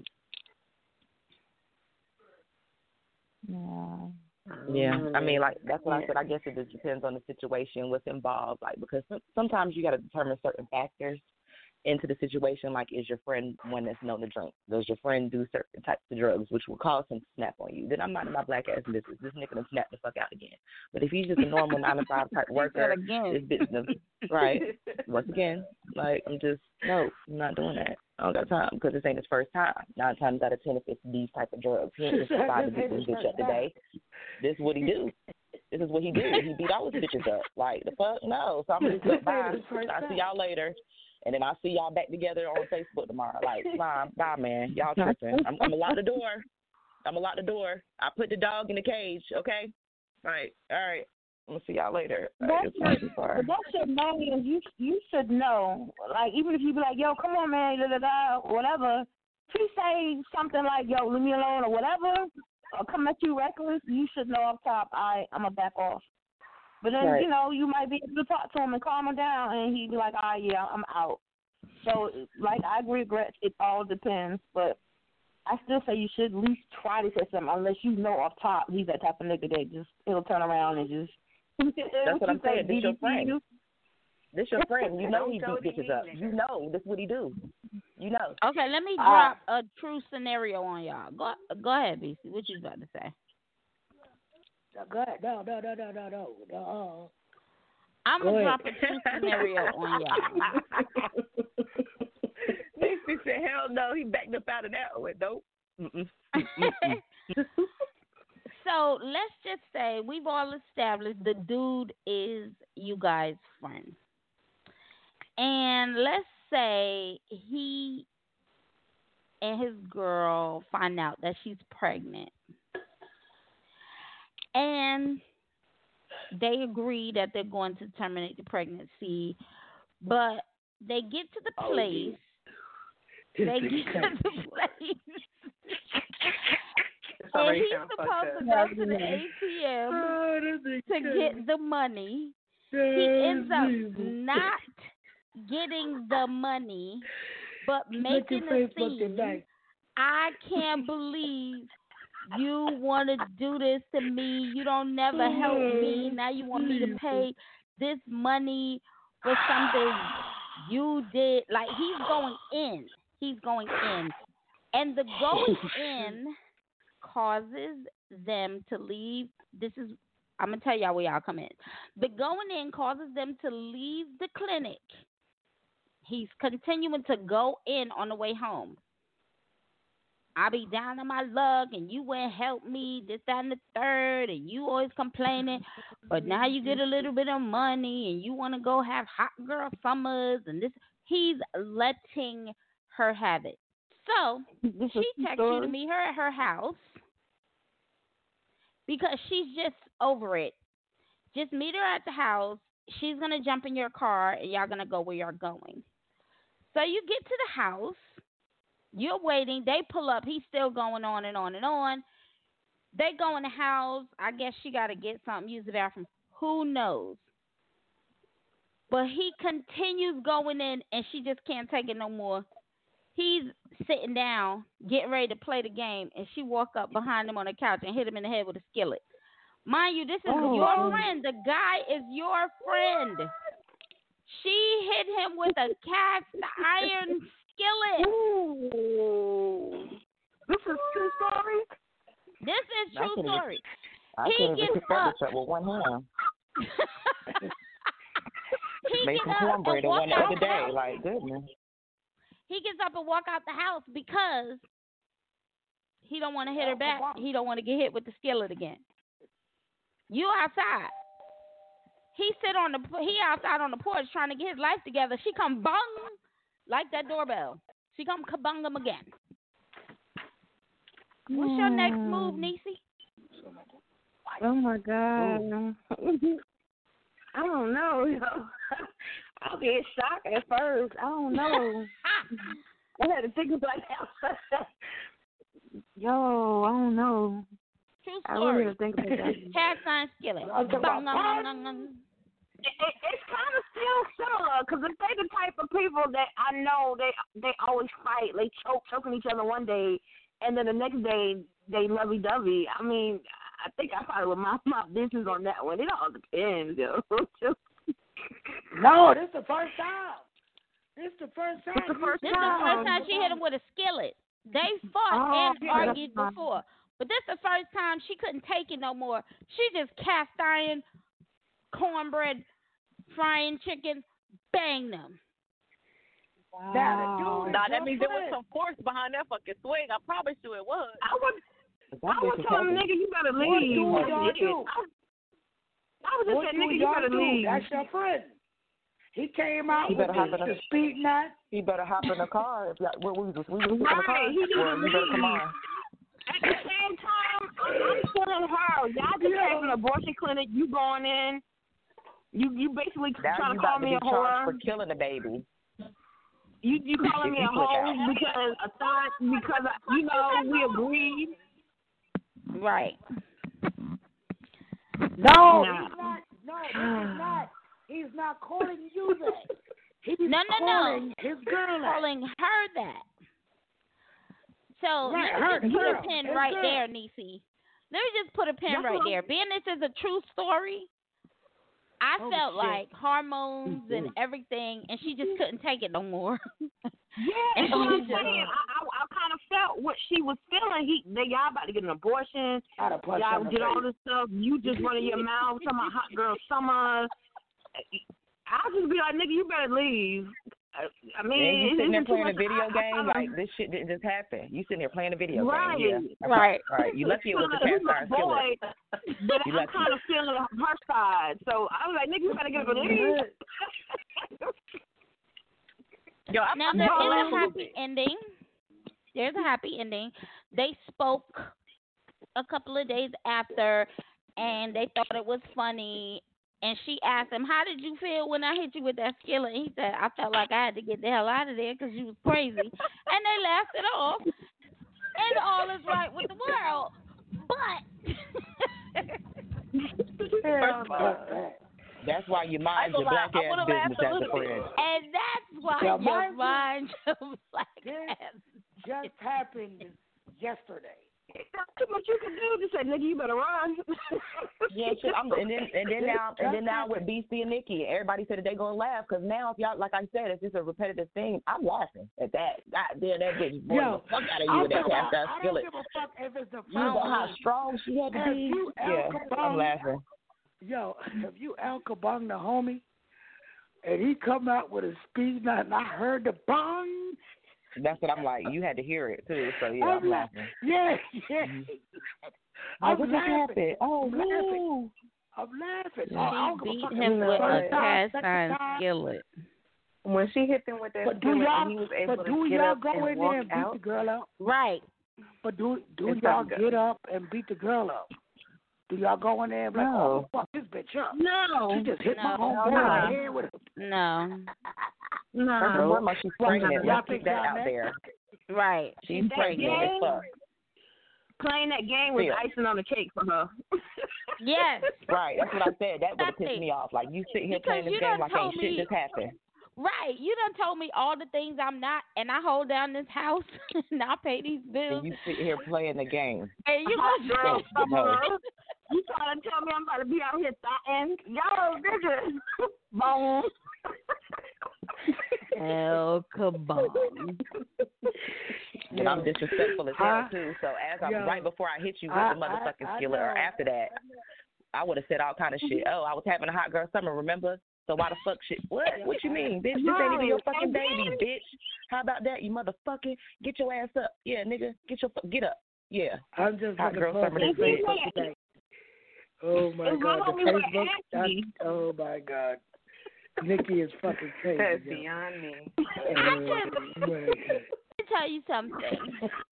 K: Yeah.
H: Yeah, I mean, like, that's what I said. I guess it just depends on the situation, what's involved. Like, because some- sometimes you got to determine certain factors into the situation. Like, is your friend one that's known to drink? Does your friend do certain types of drugs, which will cause him to snap on you? Then I'm not in my black ass business. This nigga done snap the fuck out again. But if he's just a normal nine to five type worker,
F: again.
H: this business, right? Once again, like, I'm just no, I'm not doing that. I don't got time because this ain't his first time. Nine times out of ten, if it's these type of drugs, he ain't just decide to beat this bitch up today. This is what he do. This is what he do. He beat all his bitches up. Like, the fuck? No. So I'm going to just go, bye. I'll see y'all later. And then I'll see y'all back together on Facebook tomorrow. Like, bye, bye, man. Y'all tripping. I'm, I'm going to lock the door. I'm going to lock the door. I put the dog in the cage, okay? Right. All right. I'm going to see y'all later. All right,
K: That's
H: it's fine,
K: your,
H: it's fine.
K: but that shit matters. You you should know. Like, even if you be like, yo, come on, man, da da da, whatever. If you say something like, yo, leave me alone or whatever, or come at you reckless, you should know off top, all right, I'm going to back off. But then,
H: Right.
K: you know, you might be able to talk to him and calm him down, and he'd be like, "Ah, yeah, I'm out." So, like, I agree, Gretch. It all depends, but I still say you should at least try to say something, unless you know off top he's that type of nigga that just he'll turn around and just.
H: That's what I'm saying. This your
K: D D T
H: friend.
K: you.
H: This your friend. You know
G: Don't
H: he
G: tell
H: beat
G: me
H: bitches up.
G: nigga.
H: You know this what he do. You know.
F: Okay, let me
K: Uh,
F: drop a true scenario on y'all. Go go ahead, B C. What you about to say?
I: No, go ahead. No, no, no, no, no, no. no.
F: I'm
I: Go
F: gonna
I: ahead.
F: drop a true scenario on y'all.
H: Nixie said, "Hell no." He backed up out of that one. Nope. Mm-mm.
F: So let's just say we've all established the dude is you guys' friend. And let's say he and his girl find out that she's pregnant. And they agree that they're going to terminate the pregnancy. But they get to the
I: Oh,
F: place.
I: This
F: They
I: nigga
F: get to
I: crazy.
F: the place.
G: It's
F: And
G: already
F: he's
G: sound fucked
F: supposed to
G: up.
F: go to the A T M
I: Oh, this nigga
F: to
I: crazy.
F: get the money. He ends up not getting the money, but
I: Look
F: making
I: at
F: a
I: Facebook
F: scene.
I: tonight.
F: I can't believe you want to do this to me. You don't never help me. Now you want me to pay this money for something you did. Like, he's going in. He's going in. And the going in causes them to leave. This is, I'm going to tell y'all where y'all come in. The going in causes them to leave the clinic. He's continuing to go in on the way home. I be down on my luck, and you wouldn't help me, this, that, and the third, and you always complaining. But now you get a little bit of money, and you want to go have hot girl summers, and this. He's letting her have it. So
K: This
F: she
K: is
F: texts you
K: story.
F: to meet her at her house because she's just over it. Just meet her at the house. She's going to jump in your car, and y'all going to go where you're going. So you get to the house. You're waiting. They pull up. He's still going on and on and on. They go in the house. I guess she got to get something, use the bathroom. Who knows? But he continues going in, and she just can't take it no more. He's sitting down, getting ready to play the game, and she walk up behind him on the couch and hit him in the head with a skillet. Mind you, this is
K: Oh,
F: your
K: oh.
F: friend. The guy is your friend. She hit him with a cast iron skillet.
K: Ooh. This is true story.
F: This is
H: I
F: true
H: couldn't even-
F: story.
H: I
F: He
H: can't even
F: gets
H: pick that
F: up.
H: bitch up with one hand.
F: He
H: Made
F: gets
H: some
F: up
H: cornbread
F: and
H: and
F: walk
H: one the
F: out
H: other
F: the
H: day.
F: house.
H: Like, goodness.
F: He gets up and walk out the house because he don't want to hit her back. He don't want to get hit with the skillet again. You outside. He sit on the he outside on the porch trying to get his life together. She come bung like that doorbell. She come kabung him again. What's your next move, Niecy?
K: Oh my God. I don't know, yo. I'll get shocked at first. I don't know. I had to think about that. Yo, I don't know.
F: True
K: I really
F: story.
K: had to think about that.
F: Cast iron skillet.
I: I'm talking
F: Bung,
I: about
F: bung, bung, bung.
K: It, it, it's kind of still similar because if they the type of people that I know they they always fight, they choke choking each other one day, and then the next day they lovey dovey. I mean, I think I probably would mind my business on that one. It all depends, yo.
I: No, this is the first time. This is the first time.
K: It's the first
F: This is the first time she hit him with a skillet. They fought
K: Oh,
F: and
K: yeah, that's
F: argued
K: fine.
F: before. But this is the first time she couldn't take it no more. She just cast iron, cornbread, frying chicken, bang them.
I: Now, the dude is
H: Nah,
I: your
H: that means there was
I: friend.
H: some force behind that fucking swing. I'm probably sure it was.
K: I would
H: That
K: I would
H: bitch is
K: tell him,
H: heavy.
K: nigga, you better
I: What
K: leave.
I: do
K: That's
I: y'all
K: it.
I: do?
K: I, I was just
I: What
K: saying,
I: do
K: nigga, you
I: y'all
K: better
I: do?
K: leave.
I: That's your friend. He came out
H: He
I: with
H: better
I: the,
H: hop in
I: the
H: a-
I: speed knot.
H: He better hop in the car. If y'all, we, we, was- we was in the car.
K: Right, he
H: Well,
K: didn't
H: you better come
K: leave.
H: on.
K: At the same time, I'm, I'm telling her, y'all just
I: Yeah.
K: have an abortion clinic. You going in? You you basically
H: Now
K: trying
H: you
K: to call
H: about to
K: me
H: be
K: a
H: charged
K: whore?
H: for killing the baby.
K: You you calling me a
H: If you flip
K: hoe
H: out.
K: because I thought because I, you know we agreed.
F: Right.
I: No,
K: Nah.
I: he's not. No, he's not. He's not calling you that. He's
F: No, no,
I: calling
F: no.
I: his girl that.
F: Calling her that. So
I: Right,
F: let me
I: her
F: just
I: girl,
F: put a pin
I: his
F: right
I: girl.
F: there, Niecy. Let me just put a pin
K: That's
F: right
K: what I'm-
F: there. Being this is a true story, I
I: Oh,
F: felt
I: shit.
F: like hormones and everything, and she just couldn't take it no more.
K: Yeah,
F: And
K: that's what I'm
F: she just-
K: saying. I, I, I kind of felt what she was feeling. He, they, y'all about to get an abortion.
I: I'd have punched her
K: Y'all
I: in the
K: get all
I: face.
K: this stuff. You just running your mouth talking about hot girl summer. I'll just be like, nigga, you better leave. I, I mean,
L: And you
K: it's
L: sitting there
K: even too
L: playing a
K: much-
L: video
K: I- I
L: game
K: kinda-
L: like this shit didn't just happen. You sitting there playing a video
K: Right.
L: game. Yeah.
F: Right.
L: Right. You lucky it was the
K: He's
L: cast
K: my
L: iron
K: boy,
L: skillet.
K: but
L: You
K: I'm
L: lucky.
K: kind of feeling her side. So I was like, nigga, you better get up and leave.
L: Yo, I'm
F: Now
L: I'm
F: there
L: not
F: is a
L: laughing.
F: happy ending. There's a happy ending. They spoke a couple of days after, and they thought it was funny. And she asked him, "How did you feel when I hit you with that skillet?" And he said, "I felt like I had to get the hell out of there because you was crazy." And they laughed it off, and all is right with the world. But
L: First of all, that's why you mind your black
H: I
L: ass
H: would've
L: business
H: laughed a
L: as a
H: little bit.
L: friend.
F: and that's why
I: Yeah,
F: you
I: mind you,
F: mind your black
I: This
F: ass.
I: just happened yesterday.
K: Too much you can do. Just say, nigga, you better run.
L: Yeah, shit. I'm, and then and then now and then now with B C and Nikki, everybody said that they gonna laugh because now if y'all like I said, it's just a repetitive thing. I'm laughing at that. God damn, that bitch boy
I: Yo,
L: the fuck out of you
I: I'm
L: with that
I: talking
L: cast
I: about,
L: iron
I: I don't
L: skillet.
I: give a fuck if it's the
L: You know
I: first
L: how
I: one.
L: strong she had to
I: If
L: be.
I: you El
L: Yeah,
I: Capone,
L: I'm laughing.
I: Yo, if you El Kabong the homie, and he come out with a speed nut, and I heard the bong.
L: That's what I'm like. You had to hear it too, so yeah, I'm,
I: I'm la-
L: laughing.
I: Yeah, yeah.
L: Oh,
I: I'm
L: what just
I: laughing.
L: happened? Oh,
I: I'm laughing.
L: no.
I: I'm laughing.
F: She
I: Oh, I don't give a
F: beat
I: fuck if
F: him
I: it's the
F: with a
I: first time,
F: cast
I: second
F: iron
I: time.
F: skillet.
G: When she hit them with that
I: But do
G: skillet
I: y'all,
G: and he was able
I: but
G: to
I: do
G: get
I: y'all
G: up
I: go
G: and
I: in
G: walk
I: there and beat
G: out,
I: the girl up?
F: Right.
I: But do do
G: It's
I: y'all
G: not good.
I: get up and beat the girl up? Do y'all go in there and be like,
L: No.
I: oh, fuck this bitch up?
K: No.
I: She just hit my
F: No.
I: homeboy
K: No.
I: in the head with a...
F: No.
L: First of
K: No.
L: all, she's pregnant.
I: Y'all
L: Let's
I: think
L: keep that
I: y'all
L: out
I: next?
L: there.
F: Right.
L: She's
K: That
L: pregnant as
K: game-
L: fuck.
K: Playing that game was
L: Yeah.
K: icing on the cake for her.
F: Yes.
L: Right, that's what I said. That would have pissed
F: Nothing.
L: me off. Like, you sit here
F: Because
L: playing this
F: you
L: game
F: done
L: like ain't
F: told
L: shit
F: me-
L: just happened.
F: Right. You done told me all the things I'm not, and I hold down this house, and I pay these bills.
L: And you sit here playing the game.
F: And you
K: Hot
F: gonna
K: girl
L: No.
K: summer. You trying to tell me I'm about to be out here thotting? Yo, nigga. Bone.
F: El Kabong.
L: And I'm disrespectful as hell,
I: Huh?
L: too. So, as I'm
I: Yo.
L: right before I hit you with
I: I-
L: the motherfucking
I: I- I
L: skillet, or
I: know.
L: after that, I would have said all kind of shit. Oh, I was having a hot girl summer, remember? So why the fuck shit? What? What you mean, bitch? This ain't even your fucking baby, bitch. How about that, you motherfucker? Get your ass up. Yeah, nigga. Get your fu- get up. Yeah.
I: I'm just
L: Hot
I: looking
L: girl
I: forward
L: summer
I: to
K: this
I: Facebook
K: weekend.
I: today. Oh my
K: If my
I: God, the
K: homie would've
I: Facebook.
K: asked
I: That,
K: me-
I: oh my God, Nikki is fucking crazy.
G: That's
I: yo.
G: beyond me.
I: Oh, my God.
F: Let me tell you something.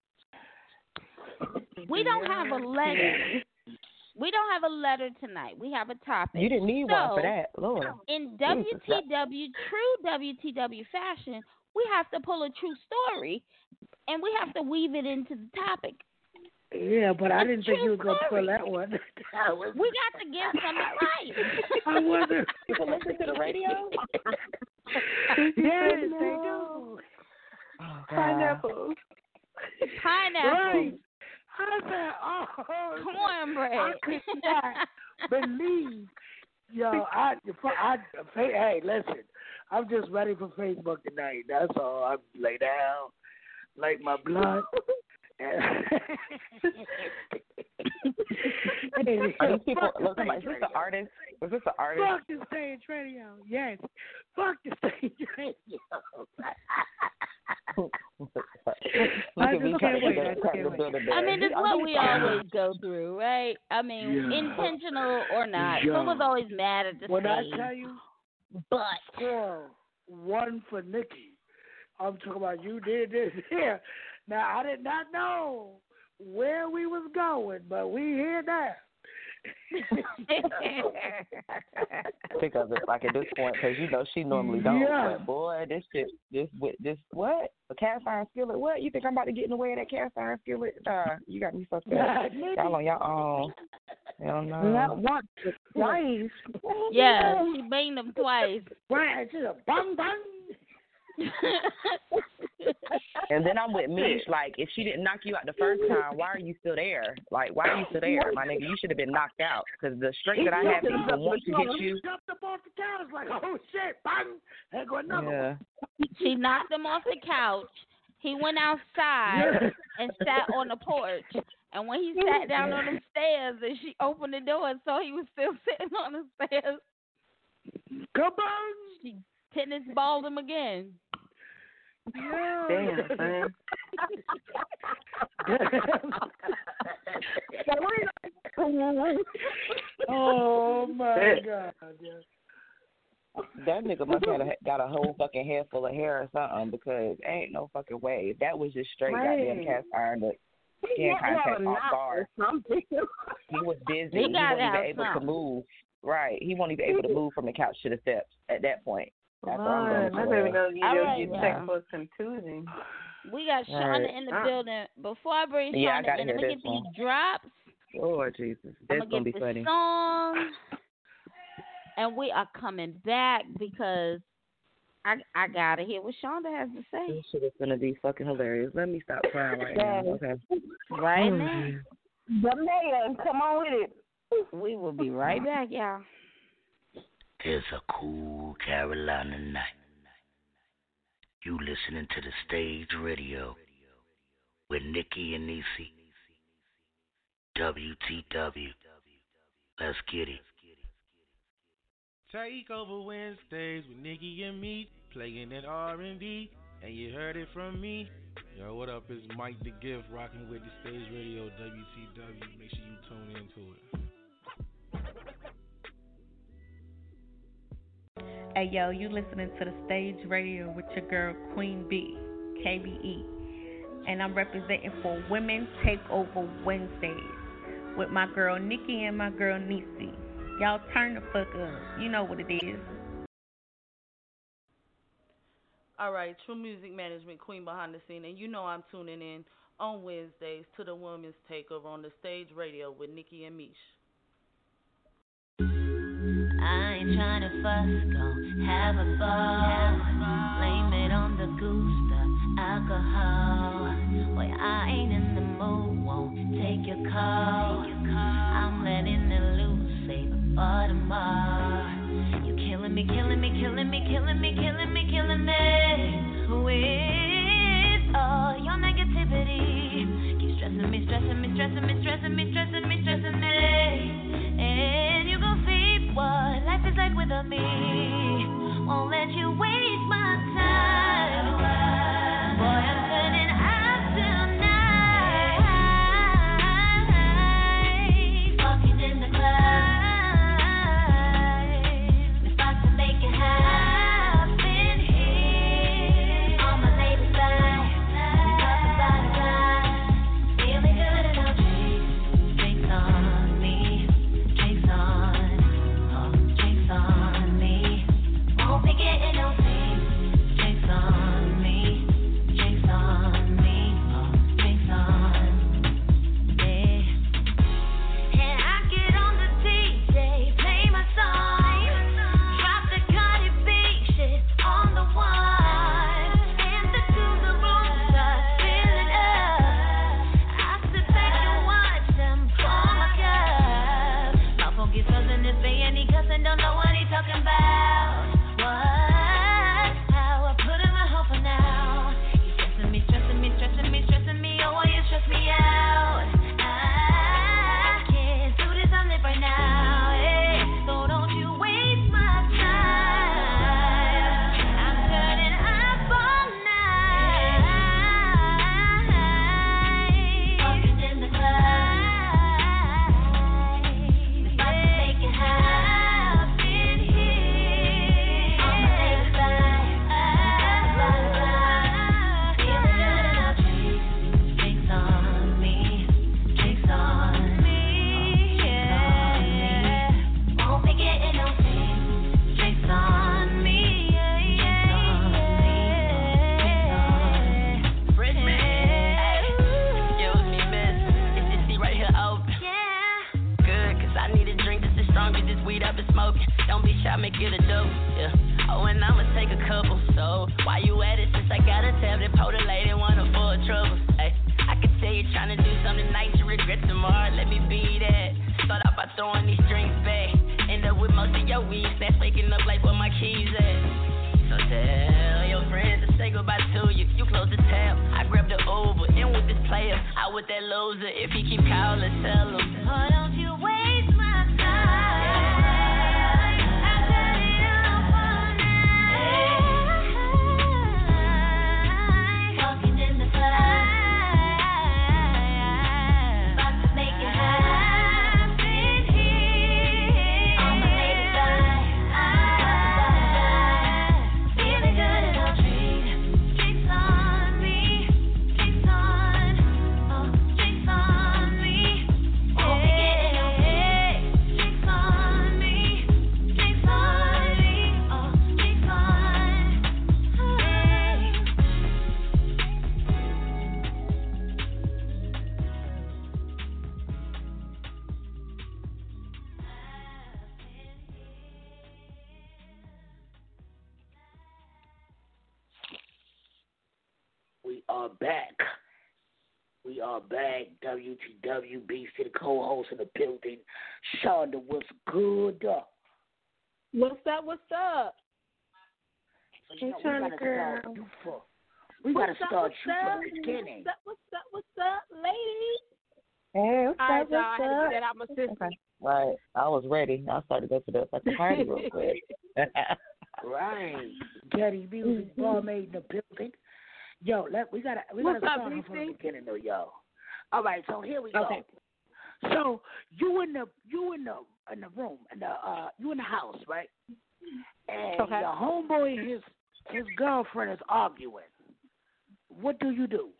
F: We don't have a letter. We don't have a letter tonight. We have a topic.
L: You didn't need
F: so,
L: one for that, Lord.
F: In W T W, true W T W fashion, we have to pull a true story, and we have to weave it into the topic.
I: Yeah, but I
F: It's
I: didn't think
F: true
I: you was gonna
F: story.
I: pull that one. I was,
F: We got to give some advice.
I: I wasn't.
L: People listen to the radio?
I: Yes, they do.
L: Oh, God.
G: Pineapple.
F: Pineapple,
I: Right. I said, oh, I
F: cornbread.
I: could not believe. Yo, I, I, hey, listen, I'm just ready for Facebook tonight. That's all. I lay down, light my blunt.
L: Are these people, look, is this an artist? Is this an artist?
I: Fuck the stage radio. Yes. Fuck the stage radio.
L: Look
I: I
L: at me
I: just
L: trying
I: can't
L: to
I: wait.
L: build-
I: I just
L: trying to
I: can't
L: build a
I: wait.
L: bear.
F: I mean, it's
L: Are
F: what
L: these
F: we
L: artists?
F: always go through, right? I mean,
I: Yeah.
F: intentional or not.
I: Yeah.
F: Someone's always mad at the
I: When I
F: stage.
I: tell you,
F: But
I: girl, one for Nikki. I'm talking about you did this here. Now I did not know where we was going, but we here now.
L: Think of it like at this point, because you know she normally don't.
I: Yeah.
L: But boy, this shit, this with this what? A cast iron skillet? What? You think I'm about to get in the way of that cast iron skillet? Nah, you got me fucked up.
I: Nah, Nikki.
L: Y'all on your own. Hell no.
K: Not once, but twice.
F: Yeah, she banged him twice.
I: Right, she's a bang bang.
L: And then I'm with Mish. Like, if she didn't knock you out the first time, why are you still there? Like, why are you still there, my nigga? You should have been knocked out. Because the strength that I have to even want to hit you.
I: He jumped up off the couch like, oh shit, bang. There go another
L: Yeah.
I: one.
F: She knocked him off the couch. He went outside and sat on the porch. And when he sat down on the stairs and she opened the door and saw he was still sitting on the stairs,
I: Kabang!
F: She tennis balled him again.
G: Yeah. Damn, son.
I: Oh my God.
L: That nigga must have got a whole fucking head full of hair or something, because ain't no fucking way. If that was just straight
G: Right.
L: goddamn cast iron, the skin contact off guard. He was busy.
F: He
L: He,
F: got
L: wasn't
F: out
L: even able to
F: something.
L: move. Right. He wasn't even able to move from the couch to the steps at that point. That's what I'm
G: Lord,
L: going
G: my baby
L: for.
G: gonna get
F: All
G: your
F: right,
G: get
F: yeah.
G: checked for contusion.
F: We got
L: All
F: Shauna
L: right.
F: in the
G: Uh.
F: building. Before I bring
L: Yeah, I
F: Shauna
L: gotta
F: in,
L: hear
F: I'm going to
L: this
F: get
L: one.
F: these drops.
L: Lord Jesus.
F: I'm
L: That's
F: going
L: going
F: to
L: to
F: get
L: be
F: the
L: funny.
F: song. And we are coming back because I I got to hear what Shonda has to say.
L: This shit is going to be fucking hilarious. Let me stop crying right now. Okay.
F: Right now.
K: The man, come on with it.
F: We will be right back, y'all.
M: It's a cool Carolina night. You listening to the Stage Radio with Nikki and Niecy. W T W. Let's get it.
N: Take over Wednesdays with Nikki and me, playing that R and B, and you heard it from me. Yo, what up? It's Mike the Gift, rocking with the Stage Radio, W T W. Make sure you tune into it.
O: Hey yo, you listening to the Stage Radio with your girl Queen B, K B E, and I'm representing for Women Takeover Wednesdays with my girl Nikki and my girl Niecy. Y'all turn the fuck up. You know what it is.
P: All right, True Music Management, Queen behind the scene, and you know I'm tuning in on Wednesdays to the Women's Takeover on the Stage Radio with Nikki and Mish.
D: I ain't trying to fuss, gon' have a ball. Blame it on the goose, the alcohol. Boy, I ain't in the mood, won't take your call. I'm letting it loose, save it for tomorrow. You killing me, killing me, killing me, killing me, killing me, killing me with all your negativity. Keep stressing me, stressing me, stressing me, stressing me, stressing me, stressing me. And you gon' see what life is like without me. Won't let you waste my time. Boy, I'm turning out tonight.
Q: smoking. Don't be shy, make it a double, yeah. Oh, and I'ma take a couple, so why you at it since I got a tablet? Pull the lady, wanna full trouble, ay. I can tell you tryna do something nice, you regret tomorrow, let me be that. Start off by throwing these drinks back, end up with most of your weed snacks, waking up like where my keys at. So tell your friends to say goodbye to you, you close the tab, I grab the Uber, in with this player, out with that loser, if he keep calling, tell him.
D: Why don't you waste my time?
I: We are back. We are back. W T W B C, the co-host in the building. Shonda, what's good?
K: What's up? What's up?
I: So, you know, we
K: Shonda
I: gotta
K: girl.
I: start you for. We
K: What's
I: gotta
K: up,
I: start
K: what's
I: you
K: up?
I: from the beginning.
K: What's up? What's up? What's up, ladies?
L: Hey, what's
K: All right,
L: up,
K: y'all. I
L: what's
K: had to
L: up?
K: get that out my system.
L: Right. I was ready. I started to go to the fucking party real quick.
I: Right. Getty Music, barmaid in the building. Yo, let we gotta we gotta
K: What's up,
I: start
K: B
I: from
K: C?
I: the beginning though, yo. All right, so here we
K: Okay.
I: go. So you in the you in the in the room in the uh you in the house, right? And
K: Okay.
I: your homeboy and his his girlfriend is arguing. What do you do?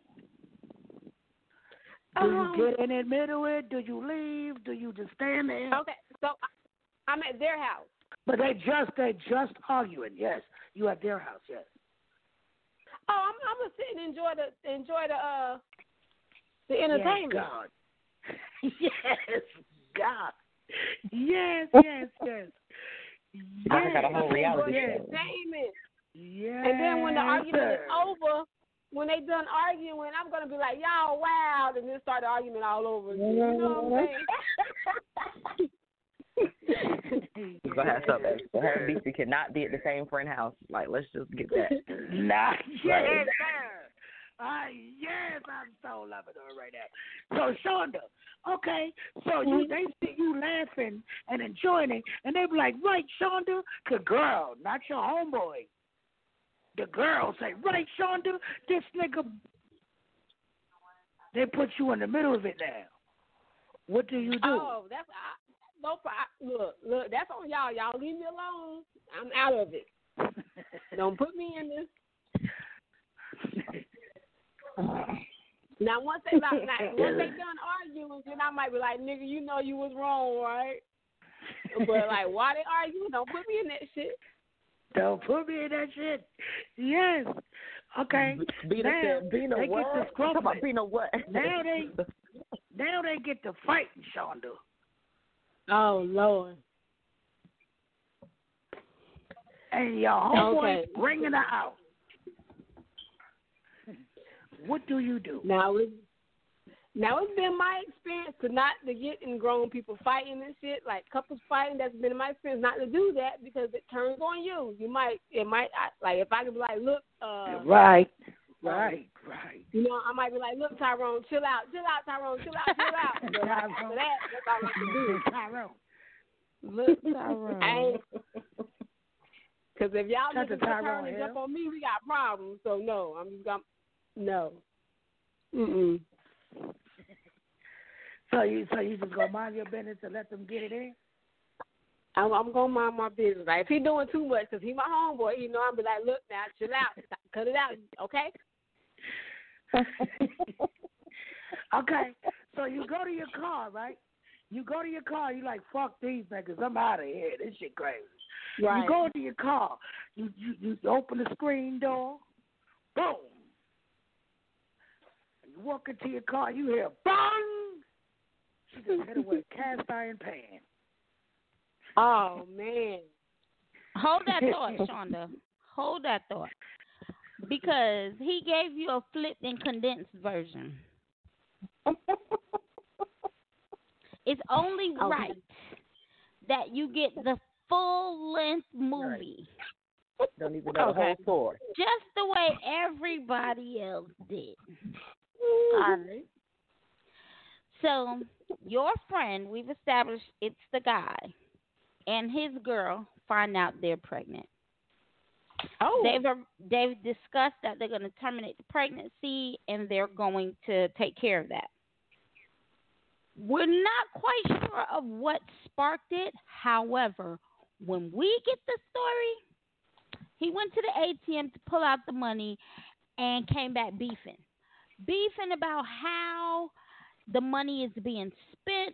I: Do
K: Um,
I: you get in the middle of it? Do you leave? Do you just stand there?
K: Okay, so I- I'm at their house.
I: But they just they just arguing. Yes, you at their house. Yes.
K: Oh, I'm I'm gonna sit and enjoy the enjoy the uh the entertainment.
I: Yes, God. Yes, God. Yes, yes, yes.
L: I just got a whole
K: Enjoy
L: reality
K: the
L: show.
K: entertainment.
I: Yes.
K: And then when the argument is over, when they done arguing, I'm gonna be like, y'all wild, and then start the argument all over again. You know what I'm saying?
L: We're gonna have something. So her and B C cannot be at the same friend house. Like, let's just get that.
I: Nah, yes,
L: Right.
I: sir. Uh, yes, I'm so loving her right now. So, Shonda, okay, so you they see you laughing and enjoying it, and they be like, right, Shonda? The girl, not your homeboy. The girl say, right, Shonda? This nigga, they put you in the middle of it now. What do you do?
K: Oh, that's I, no problem. Look, look, that's on y'all. Y'all leave me alone. I'm out of it. Don't put me in this. Now once they like, like once they done arguing, then I might be like, nigga, you know you was wrong, right? But like, why they arguing? Don't put me in that shit.
I: Don't put me in that shit. Yes. Okay.
L: Bina
I: now
L: said, Bina
I: they
L: what?
I: get to
L: Talk about
I: scruffing.
L: Bina what?
I: Now they now they get to fighting, Shonda.
K: Oh Lord.
I: And your homeboy
K: Okay.
I: bringing her out. What do you do?
K: Now it's now it's been my experience to not to get in grown people fighting and shit, like couples fighting. That's been my experience not to do that because it turns on you. You might it might I, like if I could be like, look, uh,
I: Right. Right. Right.
K: you know, I might be like, look, Tyrone, chill out, chill out, Tyrone, chill out, chill out. But after that, that's all I can do.
I: Tyrone.
F: Look, Tyrone.
K: I ain't. Because if y'all
I: Shout
K: niggas
I: to
K: turn
I: Tyrone
K: and
I: Hill.
K: jump on me, we got problems. So no, I'm just gonna no. Mm-mm.
I: So you so you just gonna mind your business and let them get it in?
K: I'm, I'm gonna mind my business. Like if he doing too much, cause he my homeboy, you know, I'm be like, look now, chill out, Stop, cut it out, okay?
I: Okay. So you go to your car, right? You go to your car, you like, fuck these niggas, I'm out of here. This shit crazy.
K: Right.
I: You go into your car, you, you you open the screen door, boom. You walk into your car, you hear bang. She just hit it with a cast iron pan.
K: Oh man.
F: Hold that thought, Shonda. Hold that thought. Because he gave you a flipped and condensed version. It's only
K: Okay.
F: right that you get the full length movie.
L: Don't even know the
K: Okay.
L: whole story.
F: Just the way everybody else did.
K: All right.
F: So, your friend, we've established it's the guy, and his girl find out they're pregnant.
K: Oh.
F: They've they've discussed that they're going to terminate the pregnancy, and they're going to take care of that. We're not quite sure of what sparked it. However, when we get the story, he went to the A T M to pull out the money and came back beefing. Beefing about how the money is being spent.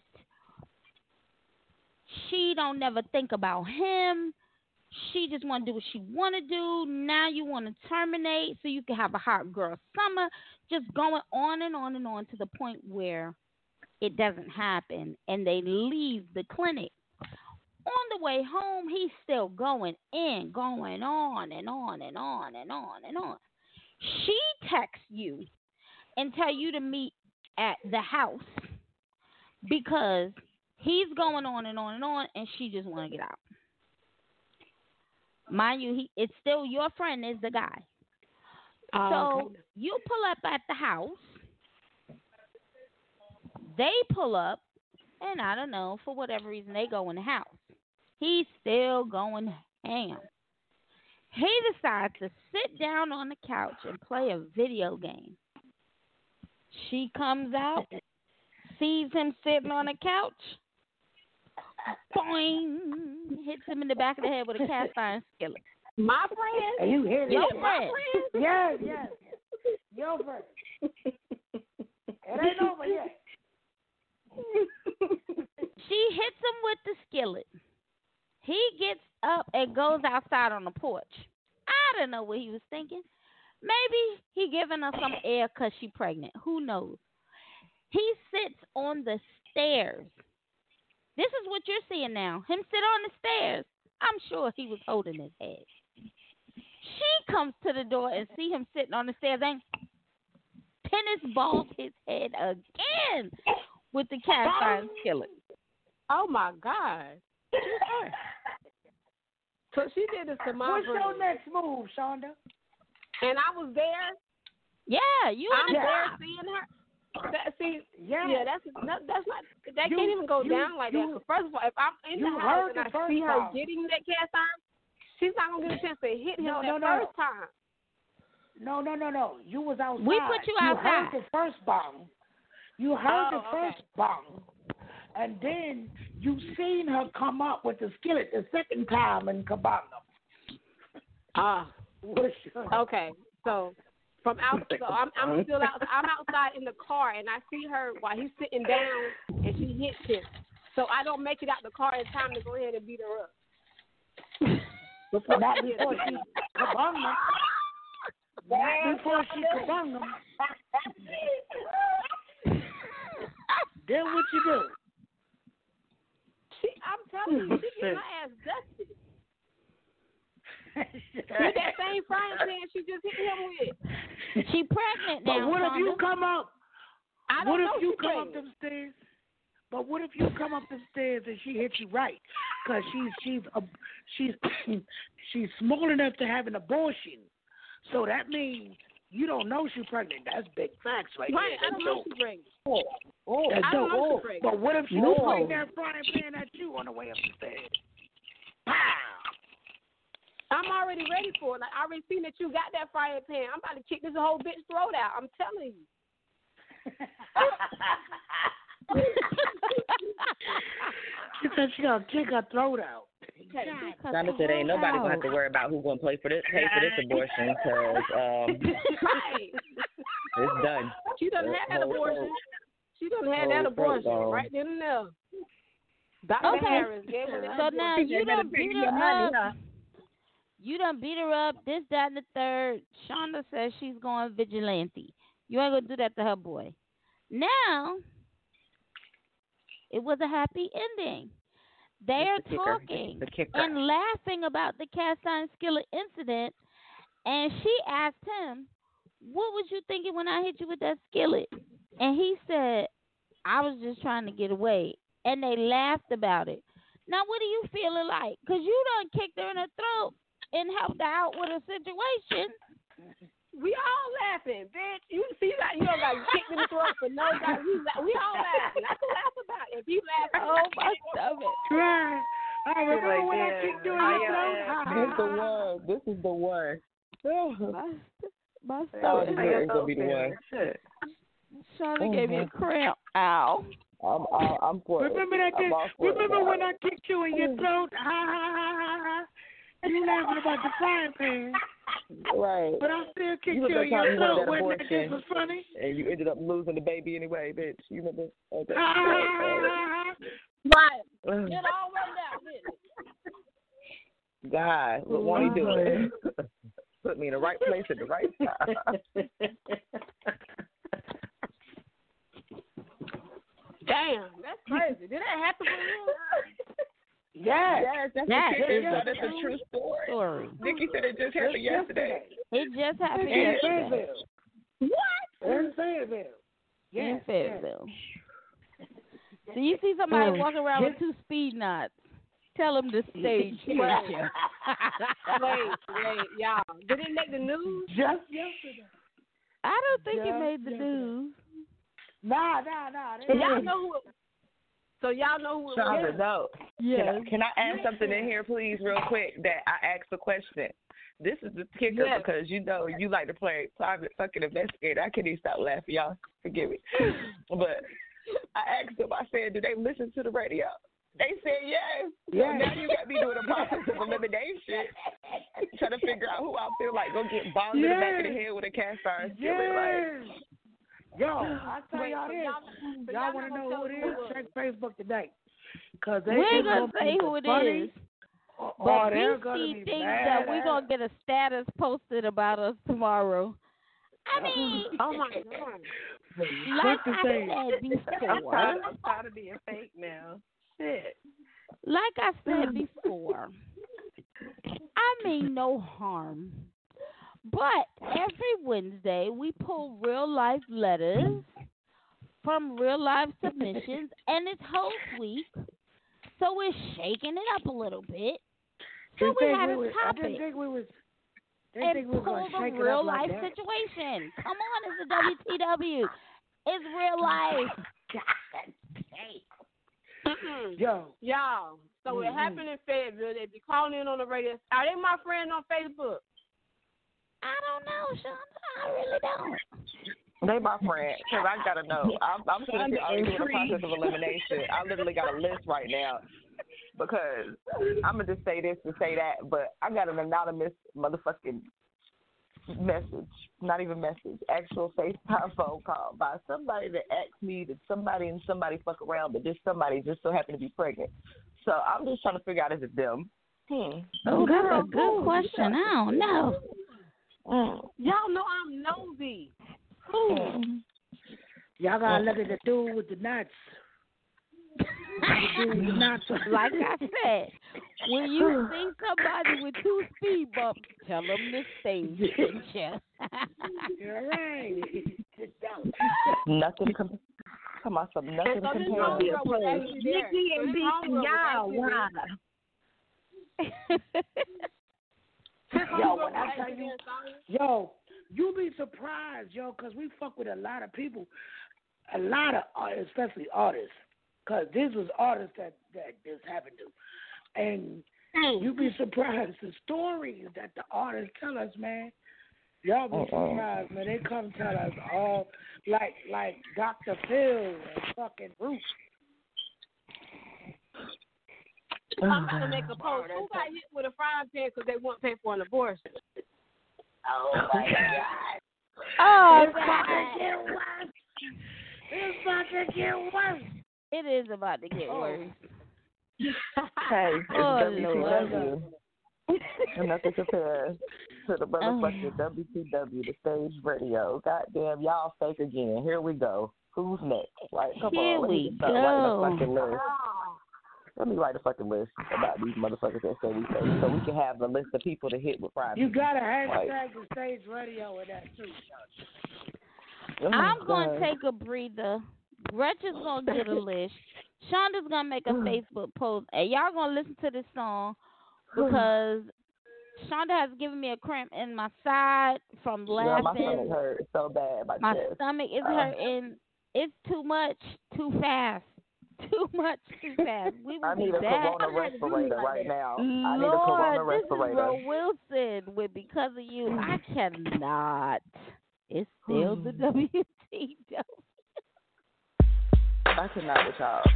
F: She don't never think about him. She just want to do what she want to do. Now you want to terminate so you can have a hot girl summer. Just going on and on and on to the point where it doesn't happen and they leave the clinic. On the way home, he's still going in, going on and on and on and on and on. She texts you and tell you to meet at the house because he's going on and on and on, and she just want to get out. Mind you, he it's still your friend is the guy.
K: Oh,
F: so
K: okay.
F: you pull up at the house. They pull up, and I don't know, for whatever reason, they go in the house. He's still going ham. He decides to sit down on the couch and play a video game. She comes out, sees him sitting on the couch, boing, hits him in the back of the head with a cast iron skillet.
K: My friend?
I: And you hear
F: Your
I: this?
F: friend.
I: Yes, yes. Your friend. It ain't over yet.
F: She hits him with the skillet. He gets up and goes outside on the porch. I don't know what he was thinking. Maybe he giving her some air because she pregnant. Who knows? He sits on the stairs. This is what you're seeing now. Him sit on the stairs. I'm sure he was holding his head. She comes to the door and see him sitting on the stairs and tennis balls his head again with the cast iron skillet.
K: Oh my God. So she did this to my
I: What's
K: friend.
I: your next move, Shonda?
K: And I was there.
F: Yeah, you
K: I'm
F: in the
K: there
F: car.
K: seeing her. That, see,
I: Yeah.
K: yeah, that's not, that's not that
I: You-
K: can't even go
I: you-
K: down like
I: you-
K: that. 'Cause First of all, if I'm in
I: you
K: the house
I: heard
K: and
I: the
K: I
I: first
K: see her
I: time.
K: getting that cast iron, she's not gonna get a chance to hit him
I: No,
K: that
I: no, no.
K: first time.
I: No, no, no, no. You was outside.
F: We put you
I: heard
F: outside.
I: the first bong. You heard
K: Oh,
I: the first
K: okay.
I: bong. And then you seen her come up with the skillet the second time in Kabanga.
K: Ah,
I: What's your-
K: okay. So from out, so I'm I'm still out. I'm outside in the car, and I see her while he's sitting down, and she hits him. So I don't make it out the car in time to go ahead and beat her up. Before
I: Not
K: she hits
I: before
K: me.
I: she Kabanga. Not before she Kabanga. Then what you do?
K: She, I'm telling you, she get her ass dusted. With that same frying pan she just hit him with.
F: She pregnant now.
I: But what if you
F: Shonda.
I: come up?
K: I don't
I: What
K: know
I: if you
K: she's
I: come up
K: pregnant.
I: them stairs? But what if you come up the stairs and she hits you right? Because she's she's a, she's she's small enough to have an abortion. So that means you don't know she's pregnant. That's big facts right,
K: Right,
I: there.
K: I don't
I: That's
K: know
I: dope.
K: she's pregnant.
I: Oh, That's
K: I don't
I: dope.
K: know she's pregnant.
I: But what if she
K: No.
I: swing that frying pan at you on the way up the stairs? Pow!
K: I'm already ready for it. Like, I already seen that you got that frying pan. I'm about to kick this whole bitch throat out. I'm telling you.
I: She said she gonna kick her throat out.
L: Shonda said ain't nobody gonna have to worry about who's gonna play for this, pay for this abortion because um,
K: Right.
L: it's done.
K: She done had that
L: Whole
K: abortion.
L: throat.
K: She done had
L: Whole
K: that
L: throat
K: abortion
L: gone.
K: right then and there. Doctor
F: Okay.
K: Harris gave her that
F: So
K: abortion.
F: now you done beat her up. You done beat her up, this, that, and the third. Shonda says she's going vigilante. You ain't gonna do that to her boy. Now, it was a happy ending. they're
L: the kicker.
F: talking
L: The kicker.
F: and laughing about the cast iron skillet incident. And she asked him, "What was you thinking when I hit you with that skillet?" And he said, "I was just trying to get away." And they laughed about it. Now, what do you feel like? Because you done kicked her in the throat and helped her out with a situation.
R: We all laughing, bitch. You see that you don't got kicked in the throat for no doubt. We, la- we all laughing. I can laugh about it. If you laugh,
F: oh my stomach.
I: Try. I remember
L: Like
I: when I
L: that.
I: kicked you in
L: Oh,
I: the
L: yeah.
I: throat.
L: This is the one. This is the one.
F: My, my
L: Oh,
F: stomach.
L: this is gonna be the one.
F: Charlotte gave me a cramp. Ow.
L: I'm, I'm, I'm for
I: Remember
L: it.
I: that?
L: I'm
I: Day,
L: all for
I: remember
L: it.
I: when I kicked you in your throat? Ha ha ha ha ha. You laughing about the frying pan.
L: Right.
I: But I still kicked
L: You
I: you,
L: remember
I: in
L: the time
I: your
L: you wanted
I: throat.
L: that
I: Wasn't that
L: abortion,
I: just was funny?
L: and you ended up losing the baby anyway, bitch. You remember? Okay.
I: Ha ha ha ha.
R: right.
L: Ugh.
R: It all worked out, didn't it?
L: God, what won't he do it? Put me in the right place at the right time.
R: Damn, that's crazy. Did that happen for you?
I: Yes.
L: Yes, that's
F: That
L: a true,
F: is a
L: that's a true story.
F: story.
L: Nikki said it just happened yesterday.
F: It just happened
I: In
F: yesterday.
I: Fayetteville.
R: What?
I: In Fayetteville.
F: In
I: Yes.
F: Fayetteville. So you see somebody
I: Um,
F: walking around with
I: yes.
F: two speed knots. Tell them to stage
R: Wait.
F: picture.
R: Wait, wait, y'all. Did it make the news?
I: Just yesterday.
F: I don't think it
I: Just
F: made the
I: yesterday.
F: news.
I: Nah, nah, nah.
R: So y'all know who it, so y'all know who it
L: Chandra,
R: was?
L: no.
F: Yes.
L: Can I, can I add something in here, please, real quick? That I asked a question. This is the kicker
R: Yes.
L: because you know you like to play private fucking investigator. I can't even stop laughing, y'all. Forgive me. But I asked them. I said, "Do they listen to the radio?" They said yes. So
I: Yes.
L: now you got me doing a process of elimination, trying to figure out who I feel like gonna get bombed in the back of the
I: Yes.
L: head with a cast iron skillet. Like,
I: Yes. Yo, I tell
R: Wait,
I: y'all
R: so
I: this.
R: y'all- so
I: Y'all
R: y'all
I: want to
R: not
I: know
R: gonna
I: who
R: tell
I: it
R: who
I: is?
R: it was?
I: Check Facebook today. Cause they
F: We ain't
I: either
F: gonna say
I: be
F: who it
I: funny,
F: is.
I: Or,
F: But
I: or they're gonna
F: B C
I: be
F: thinks
I: mad
F: that we're
I: at
F: gonna get a status posted about us tomorrow. I mean,
R: Oh my god.
F: like
I: What to
F: I
I: say?
F: said before,
G: I'm tired of being fake now. Shit.
F: like I said before, I mean no harm. But every Wednesday we pull real life letters from real life submissions, and it's host week, so we're shaking it up a little bit. So
I: Didn't
F: we
I: think
F: had
I: we
F: a
I: was- I
F: topic
I: didn't think we was. Didn't
F: and
I: think we was
F: pull
I: gonna
F: the
I: shake it
F: real
I: up like
F: life
I: that.
F: situation. Come on, it's the W T W. It's real life.
R: Mm-mm.
I: Yo,
R: Y'all. So it
I: Mhm.
R: happened in Fayetteville. They be calling in on the radio. Are they my friend on Facebook?
F: I don't know, Sean. I really don't.
L: they my friend, because I gotta know. I'm, I'm sitting here already doing a process of elimination. I literally got a list right now because I'm gonna just say this and say that, but I got an anonymous motherfucking message, not even message, actual FaceTime phone call by somebody that asked me that somebody and somebody fuck around, but this somebody just so happened to be pregnant. So I'm just trying to figure out if it's them. Hmm.
F: Oh, that's
L: Girl,
F: a good
L: who?
F: question. I don't know.
L: Mm.
R: Y'all know I'm nosy.
L: Mm.
I: y'all gotta look at the dude with the nuts. The dude with the nuts.
F: Like I said, when you see somebody with two speed bumps, tell them to stage picture.
I: You're right.
L: Nothing com- come on, some nothing
R: So this
L: compared.
R: homegirl was actually there.
K: Nikki
R: So
K: and
R: this
K: B
R: homegirl
K: C,
R: was
K: y'all,
R: actually there.
K: wow.
R: This
I: Yo,
R: homegirl
I: when
R: was
I: I tell
R: actually
I: you,
R: there, Sonya.
I: yo, you be surprised, yo, because we fuck with a lot of people, a lot of, uh, especially artists, because this was artists that, that this happened to. And you be surprised the stories that the artists tell us, man. Y'all be
L: Uh-uh.
I: surprised, man. They come tell us all, like like Doctor Phil and fucking Roots.
R: I'm about to make a post. Who got hit with a frying pan because they won't pay for an abortion?
I: Oh my God.
F: Oh,
I: It's about
F: God.
I: to get worse. It's about to get worse.
F: It is about to get
I: Oh.
F: worse.
L: Hey, it's
F: Oh,
L: W T
F: Lord.
L: W. And nothing compares to the motherfucking
F: Oh.
L: W T W, the stage radio. Goddamn, y'all fake again. Here we go. Who's next? Like, come
F: Here
L: on, let
F: we
L: me just start writing
F: go.
L: a fucking list. Let me write a fucking list about these motherfuckers that say we say, so we can have a list of people to hit with Friday.
I: You gotta
L: Like,
I: hashtag the stage radio with that too.
L: oh my
F: I'm going to
L: God.
F: take a breather. Gretchen's going to get a list. Shonda's going to make a Facebook post. And y'all going to listen to this song because Shonda has given me a cramp in my side from
L: Girl, my
F: laughing.
L: stomach hurt so bad. My,
F: My
L: chest.
F: stomach is
L: Uh,
F: hurting. It's too much, too fast. Too much, too fast. We
L: I
F: will be
L: need a
F: back.
L: Corona respirator right now. I need a
F: Lord,
L: Corona
F: this is
L: respirator.
F: Ro Wilson with Because of You. I cannot. It's still the W T W.
L: I cannot with y'all.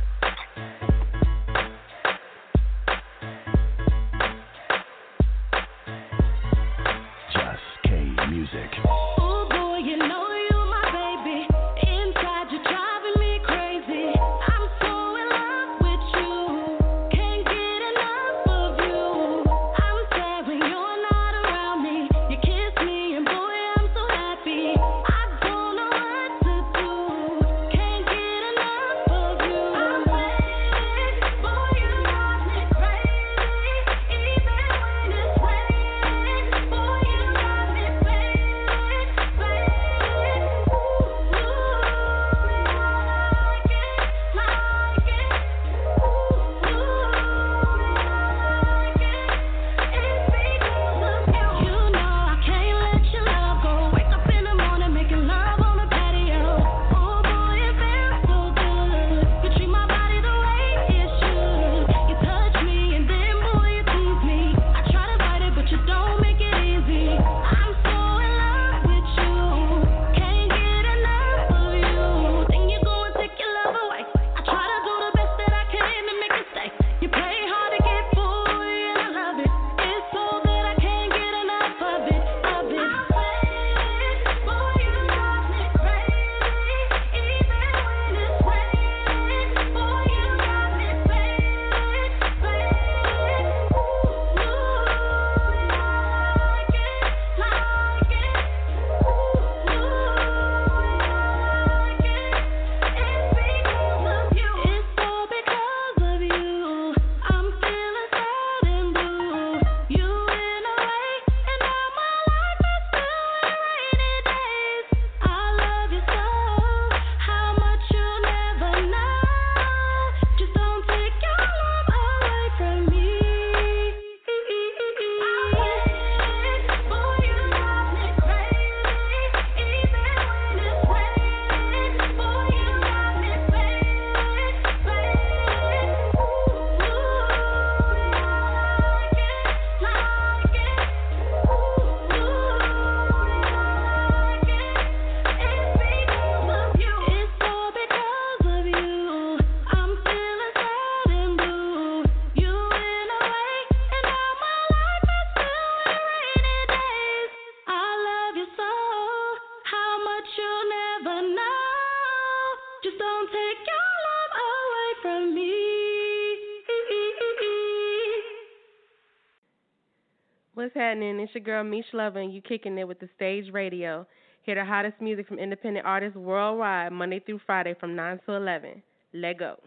S: Just K Music.
D: Oh boy, you know you my baby. Inside you're driving me crazy. I'm so in love with you. Can't get enough of you. I'm sad when you're not around me. You kiss me and boy I'm so happy. I don't know what to do. Can't get enough of you. I'm waiting, boy you got me crazy. Even when it's raining, boy you got me
T: What's happening? It's your girl, Mish Lover, and you kicking it with the Stage Radio. Hear the hottest music from independent artists worldwide, Monday through Friday from nine to eleven. Let go.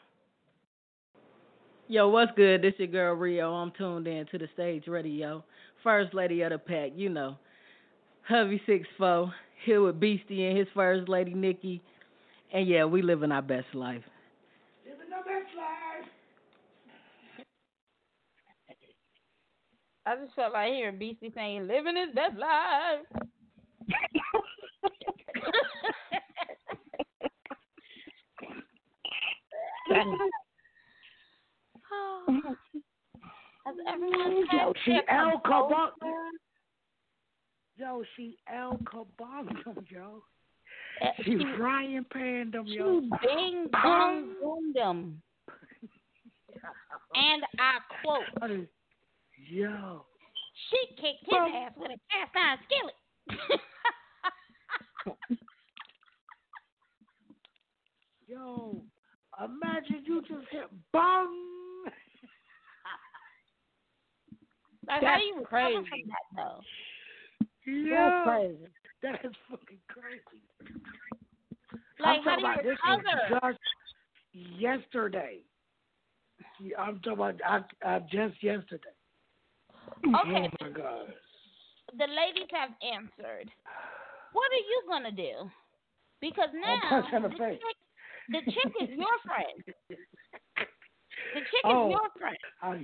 U: Yo, what's good? This your girl, Rio. I'm tuned in to the Stage Radio. First lady of the pack, you know. Hubby six four, here with Beastie and his first lady, Nikki. And yeah, we living our best life.
I: Living our best life.
F: I just felt like hearing Beastie saying, living his best life. Has everyone had
I: Yo, she
F: their
I: El
F: composure?
I: Kabong. Yo, she El Kabong, yo.
F: Uh,
I: She
F: she-
I: frying pan them,
F: She
I: yo.
F: bing bong boom them. And I quote,
I: Yo.
F: she kicked his ass with a cast iron skillet.
I: Yo, imagine you just hit bong.
F: Like, how you recover from that, though?
I: Yeah.
F: That's crazy.
I: That is fucking crazy.
F: Like,
I: I'm
F: how
I: talking
F: do you
I: about this
F: recover?
I: was just yesterday. I'm talking about I, I just yesterday.
F: Okay.
I: Oh my God.
F: The ladies have answered. What are you gonna do? Because now
I: I'll punch her in
F: the
I: the face.
F: chick, the chick is your friend. The chick
I: Oh,
F: is your friend.
I: I,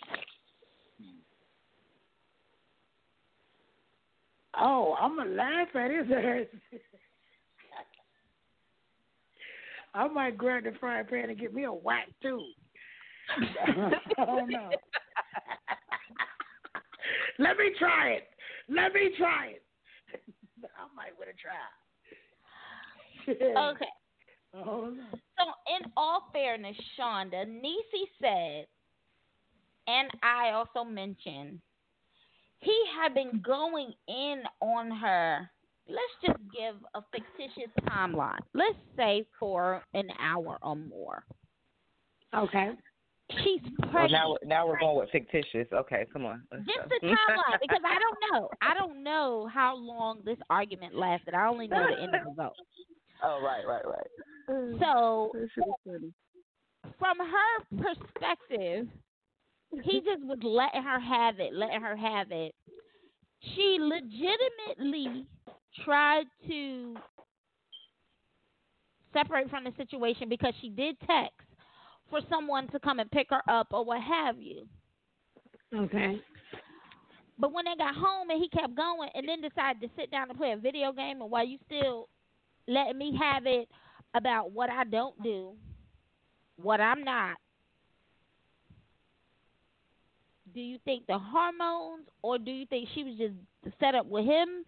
I: oh, I'm gonna laugh at his ass. I might grab the frying pan and get me a whack too. I don't know. Let me try it. Let me try it. I might want to try.
F: Okay.
I: Oh, no.
F: So, in all fairness, Shonda, Niecy said, and I also mentioned, he had been going in on her. Let's just give a fictitious timeline. Let's say for an hour or more.
I: Okay.
F: She's
L: Well,
F: pregnant.
L: now, now we're going with fictitious. Okay, come on. Let's
F: Just
L: go.
F: the timeline, because I don't know. I don't know how long this argument lasted. I only know the end result.
L: Oh, right, right, right.
F: So, from her perspective, he just was letting her have it, letting her have it. She legitimately tried to separate from the situation because she did text for someone to come and pick her up or what have you.
R: Okay.
F: But when they got home and he kept going and then decided to sit down and play a video game, and while you still letting me have it about what I don't do, what I'm not, do you think the hormones, or do you think she was just set up with him?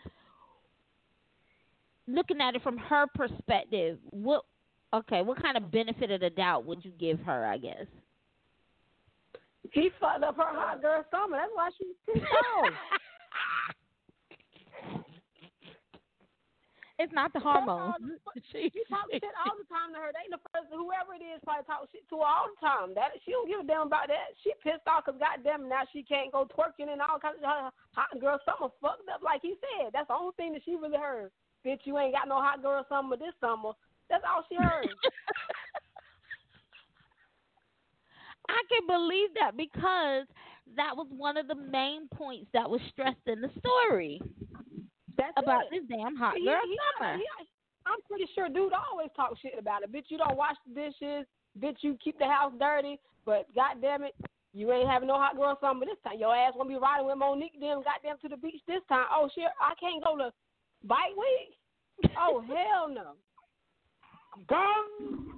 F: Looking at it from her perspective, what okay, what kind of benefit of the doubt would you give her, I guess?
R: He fucked up her hot girl stomach. That's why she's pissed off.
F: It's not the hormones.
R: She, she talks shit all the time to her. They ain't the first. Whoever it is probably talk shit to her all the time. That she don't give a damn about that. She pissed off because goddamn now she can't go twerking and all kinds of her hot girl summer fucked up like he said. That's the only thing that she really heard. Bitch, you ain't got no hot girl summer this summer. That's all she heard.
F: I can believe that because that was one of the main points that was stressed in the story.
R: That's
F: about
R: it.
F: this damn hot
R: He-
F: girl
R: he-
F: summer.
R: he- I'm pretty sure dude always talk shit about it. Bitch, you don't wash the dishes. Bitch, you keep the house dirty. But goddamn it, you ain't having no hot girl summer this time. Your ass gonna be riding with Monique them goddamn to the beach this time. Oh shit, I can't go to bike week. Oh hell no.
I: Gone.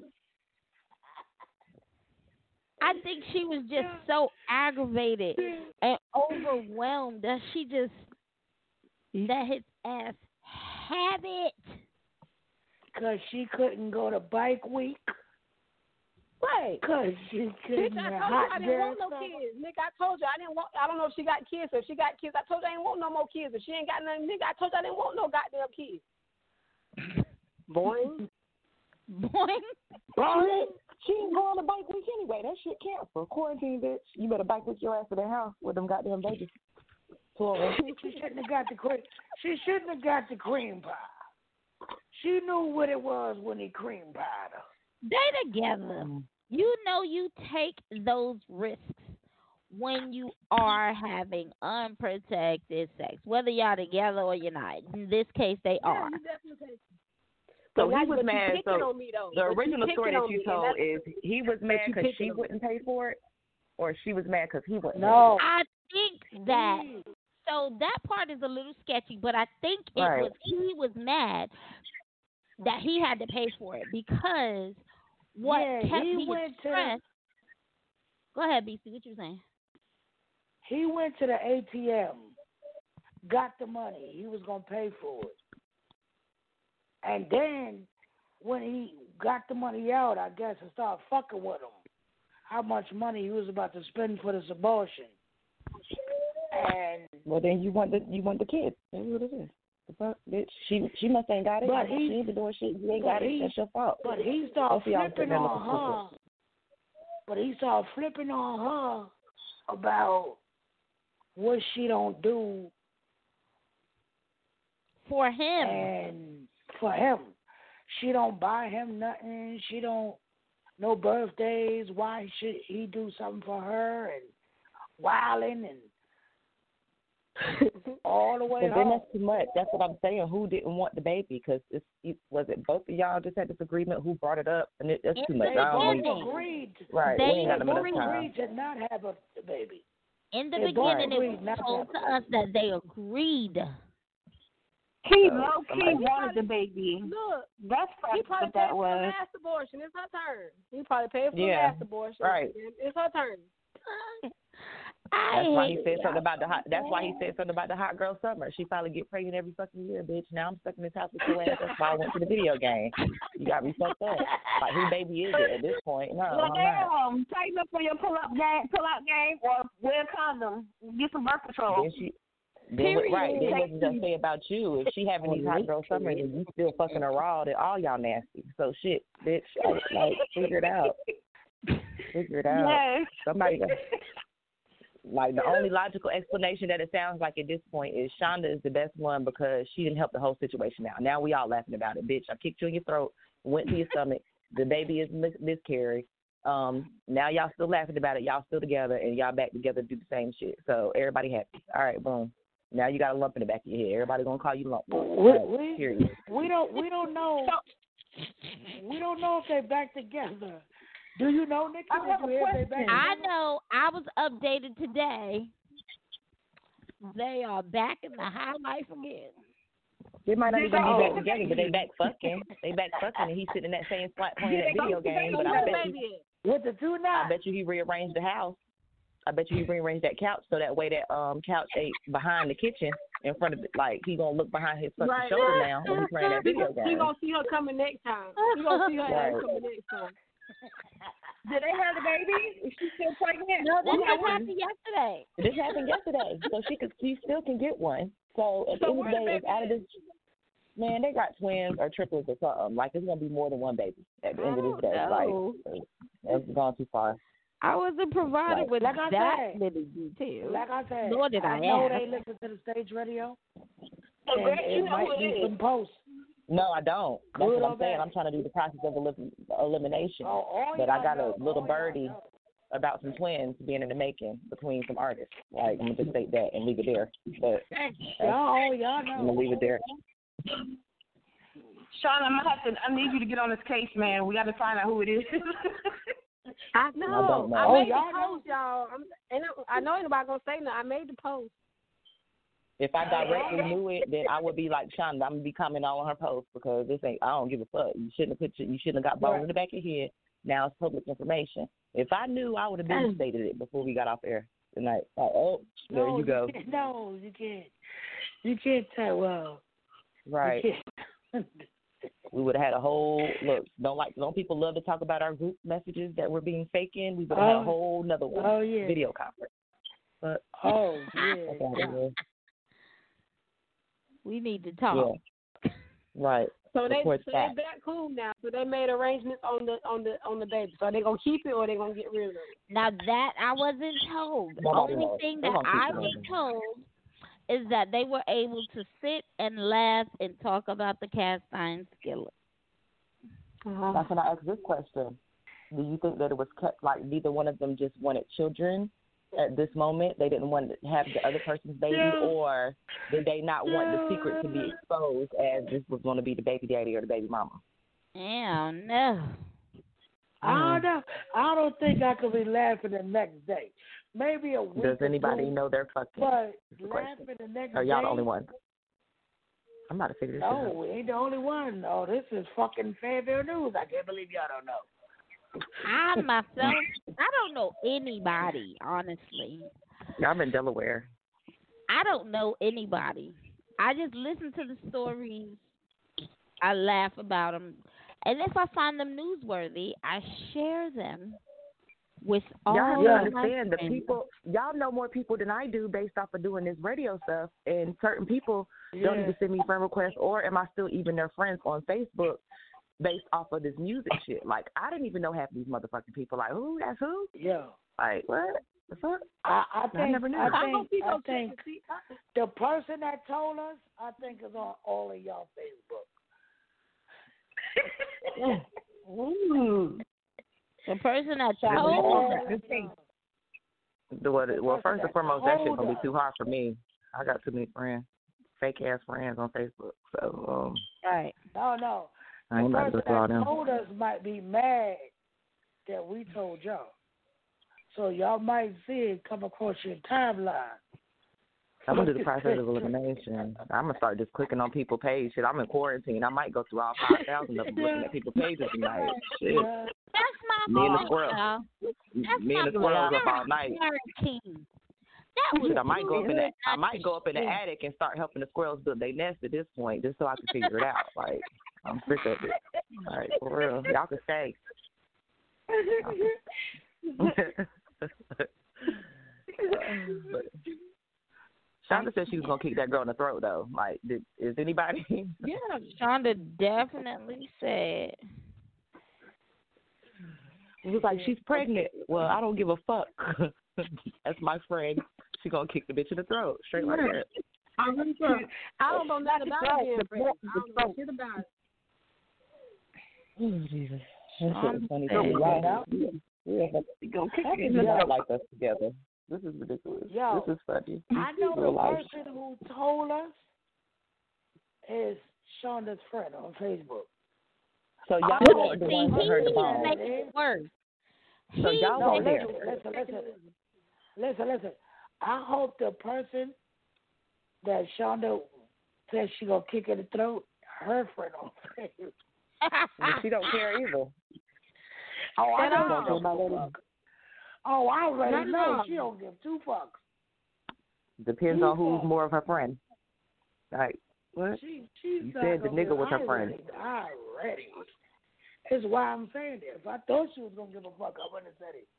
F: I think she was just so aggravated and overwhelmed that she just let his ass have it.
I: Because she couldn't go to bike week.
R: Right.
I: Because she couldn't
R: Bitch, I
I: have
R: told you
I: hot
R: I didn't
I: girl
R: want no
I: summer.
R: kids. Nick, I told you I didn't want. I don't know if she got kids. So if she got kids, I told you I didn't want no more kids. If she ain't got nothing, nigga, I told you I didn't want no goddamn kids.
H: Boing.
F: Boing.
H: Boing. She ain't going to bike week anyway. That shit canceled. Quarantine, bitch. You better bike week your ass to their house with them goddamn babies. Plural.
I: She shouldn't have got the cream. She shouldn't have got the cream pie. She knew what it was when he cream pied her.
F: They together. You know you take those risks when you are having unprotected sex, whether y'all together or you're not. In this case, they are.
H: So
R: But
H: he
R: now
H: was
R: you
H: mad.
R: picking
H: So
R: on me, though.
H: the
R: But you
H: original
R: picking
H: story that
R: on
H: you
R: me, and
H: told
R: that's-
H: is he was
R: but
H: mad
R: you
H: because
R: picking
H: she
R: on me.
H: wouldn't pay for it, or she was mad because he wouldn't.
I: No.
F: I think that. So that part is a little sketchy, but I think it
H: Right.
F: was he was mad that he had to pay for it because what
I: Yeah,
F: kept
I: he
F: me
I: went to the-
F: stressed. Go ahead, B C. What you saying?
I: He went to the A T M, got the money. He was going to pay for it. And then when he got the money out, I guess, and started fucking with him, how much money he was about to spend for this abortion. And
H: Well, then you want the you want the kid. That's what it is. The fuck, bitch. She she must ain't got it.
I: But
H: she
I: he-
H: ain't been doing shit. You ain't
I: but
H: got
I: he-
H: it. That's your fault.
I: But he
H: Both
I: started
H: of y'all
I: flipping
H: putting that
I: on
H: up
I: her. But he started flipping on her about what she don't do
F: For him.
I: and for him. She don't buy him nothing. She don't no birthdays. Why should he do something for her and wilding and all the way
L: But then
I: home?
L: that's too much. That's what I'm saying. Who didn't want the baby? Because it's it, was it both of y'all just had this agreement? Who brought it up? And it, that's too much.
I: They
L: I don't
I: both
L: need-
I: agreed.
L: Right.
F: They
L: we ain't got no
I: both
L: enough time.
I: agreed to not have a baby.
F: In the
I: They both
F: beginning, it
I: agreed
F: was
I: not to
F: told
I: have
F: to
I: a
F: us that they agreed.
K: He
L: So,
K: low key
L: somebody-
K: wanted the baby.
R: Look,
K: That's
R: he
K: probably
R: probably
K: what
R: paid
K: that
R: for a
K: was.
R: mass abortion. It's her turn. He probably paid for
L: Yeah,
R: a mass abortion.
L: right.
R: It's her turn.
F: I
L: That's why he
F: hate
L: said
F: y'all.
L: something about the hot. That's why he said something about the hot girl summer. She probably get pregnant every fucking year, bitch. Now I'm stuck in this house with your ass. That's why I went to the video game. You got me fucked up. Like who baby is it at this point? No,
K: Well,
L: I'm not.
K: damn, tighten up on your pull up game, pull out game, or wear a condom. Get some birth control.
L: Then she, then what, right? Then what does that say about you? If she having these hot girl summers and you still fucking her raw, then all y'all nasty. So shit, bitch. Like, like figure it out. Figure it out.
K: Yes.
L: Somebody. Got, like the only logical explanation that it sounds like at this point is Shonda is the best one because she didn't help the whole situation out. Now we all laughing about it, bitch. I kicked you in your throat, went to your stomach. The baby is mis- miscarried. Um, now y'all still laughing about it. Y'all still together and y'all back together to do the same shit. So everybody happy. All right, boom. Now you got a lump in the back of your head. Everybody gonna call you lump.
I: We,
L: Right,
I: we,
L: period.
I: we don't we don't know we don't know if they're back together. Do you know, Nikki?
K: I have
I: Did you
K: a
I: hear if they back
F: I
I: together?
F: know. I was updated today. They are back in the high life again.
L: They might not
I: Did
L: even
I: they-
L: be back together, but they back fucking. They back fucking, and he's sitting in that same spot playing
R: Did
L: that
R: they go-
L: video
R: did they
L: game.
R: go
L: But
R: to
L: I
R: the
L: bet you,
R: baby yet?
I: With the two
L: I
I: knots.
L: bet you he rearranged the house. I bet you he rearranged that couch so that way that um couch ain't behind the kitchen in front of it. Like he gonna look behind his fucking
R: Right.
L: shoulder now when he's playing that video
R: We
L: game.
R: gonna see her coming next time. We gonna see her ass
L: Right.
R: coming next time.
K: Did they have the baby? Is she still pregnant?
F: No, this
L: What
F: just
L: happened?
F: happened yesterday.
L: This happened yesterday, so she could she still can get one. So at the
R: So
L: end of the
R: where the
L: day, it's
R: baby
L: out of this. Man, they got twins or triplets or something. Like it's gonna be more than one baby at the end of this day.
F: know.
L: Like that's gone too far.
F: I wasn't provided
L: Like-
F: with
I: Like I
F: that
I: said.
F: many details.
I: Like I said,
F: Nor did I
I: know
F: ask.
I: they listen to the stage radio,
K: Oh,
I: and
K: girl, you
I: it
K: know
I: might
K: who it
I: be
K: is.
I: some posts.
L: No, I don't. That's
I: Good
L: what
I: or
L: I'm saying.
I: bad?
L: I'm trying to do the process of elim- elimination.
I: Oh, all
L: But I
I: y'all
L: got
I: know,
L: a little
I: all y'all
L: birdie
I: know.
L: about some twins being in the making between some artists. Like I'm gonna just state that and leave it there. But
I: Y'all, all y'all
L: I'm
I: know.
L: gonna leave it there.
K: Sean, I'm gonna have to. I need you to get on this case, man. We got to find out who it is.
R: I
L: don't
R: know.
L: know.
R: I
L: Oh,
R: made
I: y'all
R: the post, y'all. I'm, and I, I know ain't nobody gonna say nothing. I made the post.
L: If I directly knew it, then I would be like Shonda. I'm gonna be commenting all on her post because this ain't. I don't give a fuck. You shouldn't have put. Your, you shouldn't have got bones in the back of your head. Now it's public information. If I knew, I would have been stated it before we got off air tonight. Like, oh, there
I: No,
L: you go.
I: can't- no, you can't. You can't tell. Well,
L: Right.
I: you can't.
L: We would have had a whole look. Don't like. Don't people love to talk about our group messages that were being faking? We would have had a
I: Oh.
L: whole another one.
I: Oh, yeah.
L: Video conference. But
I: Oh, yeah.
L: that's out of here.
F: We need to talk.
L: Yeah. Right.
R: So they
L: Report
R: so
L: back.
R: they back cool now. So they made arrangements on the on the on the baby. So they gonna keep it or they gonna get rid of it.
F: Now that I wasn't told. The
L: Nobody
F: only
L: knows.
F: thing
L: They
F: that
L: gonna keep
F: I
L: it
F: was
L: moving.
F: told is that they were able to sit and laugh and talk about the cast iron skillet.
L: That's when I asked this question. Do you think that it was kept like neither one of them just wanted children at this moment? They didn't want to have the other person's baby,
I: Yeah.
L: or did they not want the secret to be exposed as this was going to be the baby daddy or the baby mama?
F: Yeah, no.
I: I don't know. I don't think I could be laughing the next day. Maybe a week.
L: Does
I: or
L: anybody
I: two,
L: know they're fucking?
I: But
L: That's the question.
I: laughing the next
L: Are y'all
I: day.
L: the only ones? I'm about to figure this
I: No,
L: out.
I: we ain't the only one. No, this is fucking Fayetteville News. I can't believe y'all don't know.
F: I myself, I don't know anybody, honestly.
L: I'm in Delaware.
F: I don't know anybody. I just listen to the stories. I laugh about them. And if I find them newsworthy, I share them with all
L: Y'all
F: of
L: have to
F: my
L: understand the
F: friends.
L: people. Y'all know more people than I do based off of doing this radio stuff. And certain people don't
I: Yeah.
L: even send me friend requests, or am I still even their friends on Facebook based off of this music shit? Like I didn't even know half of these motherfucking people. Like who? That's who?
I: Yeah.
L: Like what? The fuck?
I: I, I think,
L: never knew.
I: I
L: How
I: think,
R: gonna be
I: I
R: no
I: think the person that told us, I think is on all of y'all Facebook.
K: Ooh.
F: The person that
L: This-
F: told her.
L: this thing- The, what, well, first and foremost, that shit's gonna be too hard for me. I got too many friends, fake ass friends on Facebook. So, um,
F: Right.
I: No, no.
L: I ain't
I: the
L: about to
I: person
L: do all
I: that
L: them.
I: told us might be mad that we told y'all. So y'all might see it come across your timeline.
L: I'm gonna do the process of elimination. I'm gonna start just clicking on people's pages. Shit, I'm in quarantine. I might go through all five thousand of them looking at people's pages tonight. Shit.
F: That's my
L: Me and the
F: fault,
L: squirrel.
F: y'all. That's
L: Me and the
F: my
L: squirrels
F: fault.
L: up all night.
F: Quarantine. That was
L: Shit, I might go up in the
F: good.
L: I might go up in the attic and start helping the squirrels build their nest at this point, just so I can figure it out. Like, I'm sick of it. Like, for real, y'all can stay. But Shonda said she was gonna kick that girl in the throat, though. Like, did, is anybody?
F: Yeah, Shonda definitely said.
L: It was like, she's pregnant. Well, I don't give a fuck. That's my friend. She gonna kick the bitch in the throat, straight like that.
R: I really sure. I don't know nothing about it being pregnant. I don't know shit about it.
L: Oh, Jesus. That shit was funny.
I: Shonda
L: Wow.
I: said-
L: Yeah, but we gonna kick it in the throat like us together. This is ridiculous.
I: Yo,
L: this is funny.
I: I know
L: Real
I: the
L: life.
I: person who told us is Shonda's friend on Facebook.
L: So y'all
I: Oh,
L: were the
I: see,
L: ones that
I: he
L: heard the
I: even
L: ball.
I: make it
F: worse.
L: So y'all
I: no,
L: were there.
I: listen, listen, listen, listen, listen. I hope the person that Shonda says she gonna kick in the throat, her friend on Facebook.
L: But she don't care either.
I: Oh, I
L: At
I: don't
L: all.
I: give a fuck. Oh, I already
L: Not at
I: know
L: all.
I: she don't give two fucks.
L: Depends on who's more of her friend. Like, what?
I: She, she's
L: You
I: not
L: said the
I: gonna
L: nigga
I: give-
L: was her
I: I
L: friend.
I: Already, I already. That's why I'm saying this. If I thought she was gonna give a fuck, I wouldn't have said it.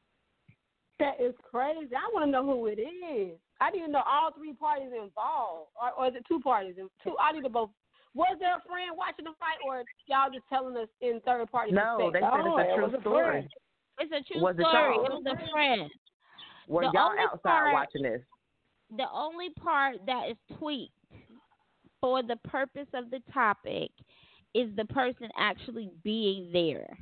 R: That is crazy. I want to know who it is. I didn't know all three parties involved, or, or is it two parties? Two. I need to both. Was there a friend watching the fight, or y'all just telling us in third party?
L: No, they said
R: perspective?
L: it's a true story.
F: It's a true
L: Was it
F: story.
L: y'all?
F: It was a friend.
L: Were
F: The
L: y'all
F: only
L: outside
F: part-
L: watching this?
F: The only part that is tweaked for the purpose of the topic is the person actually being there.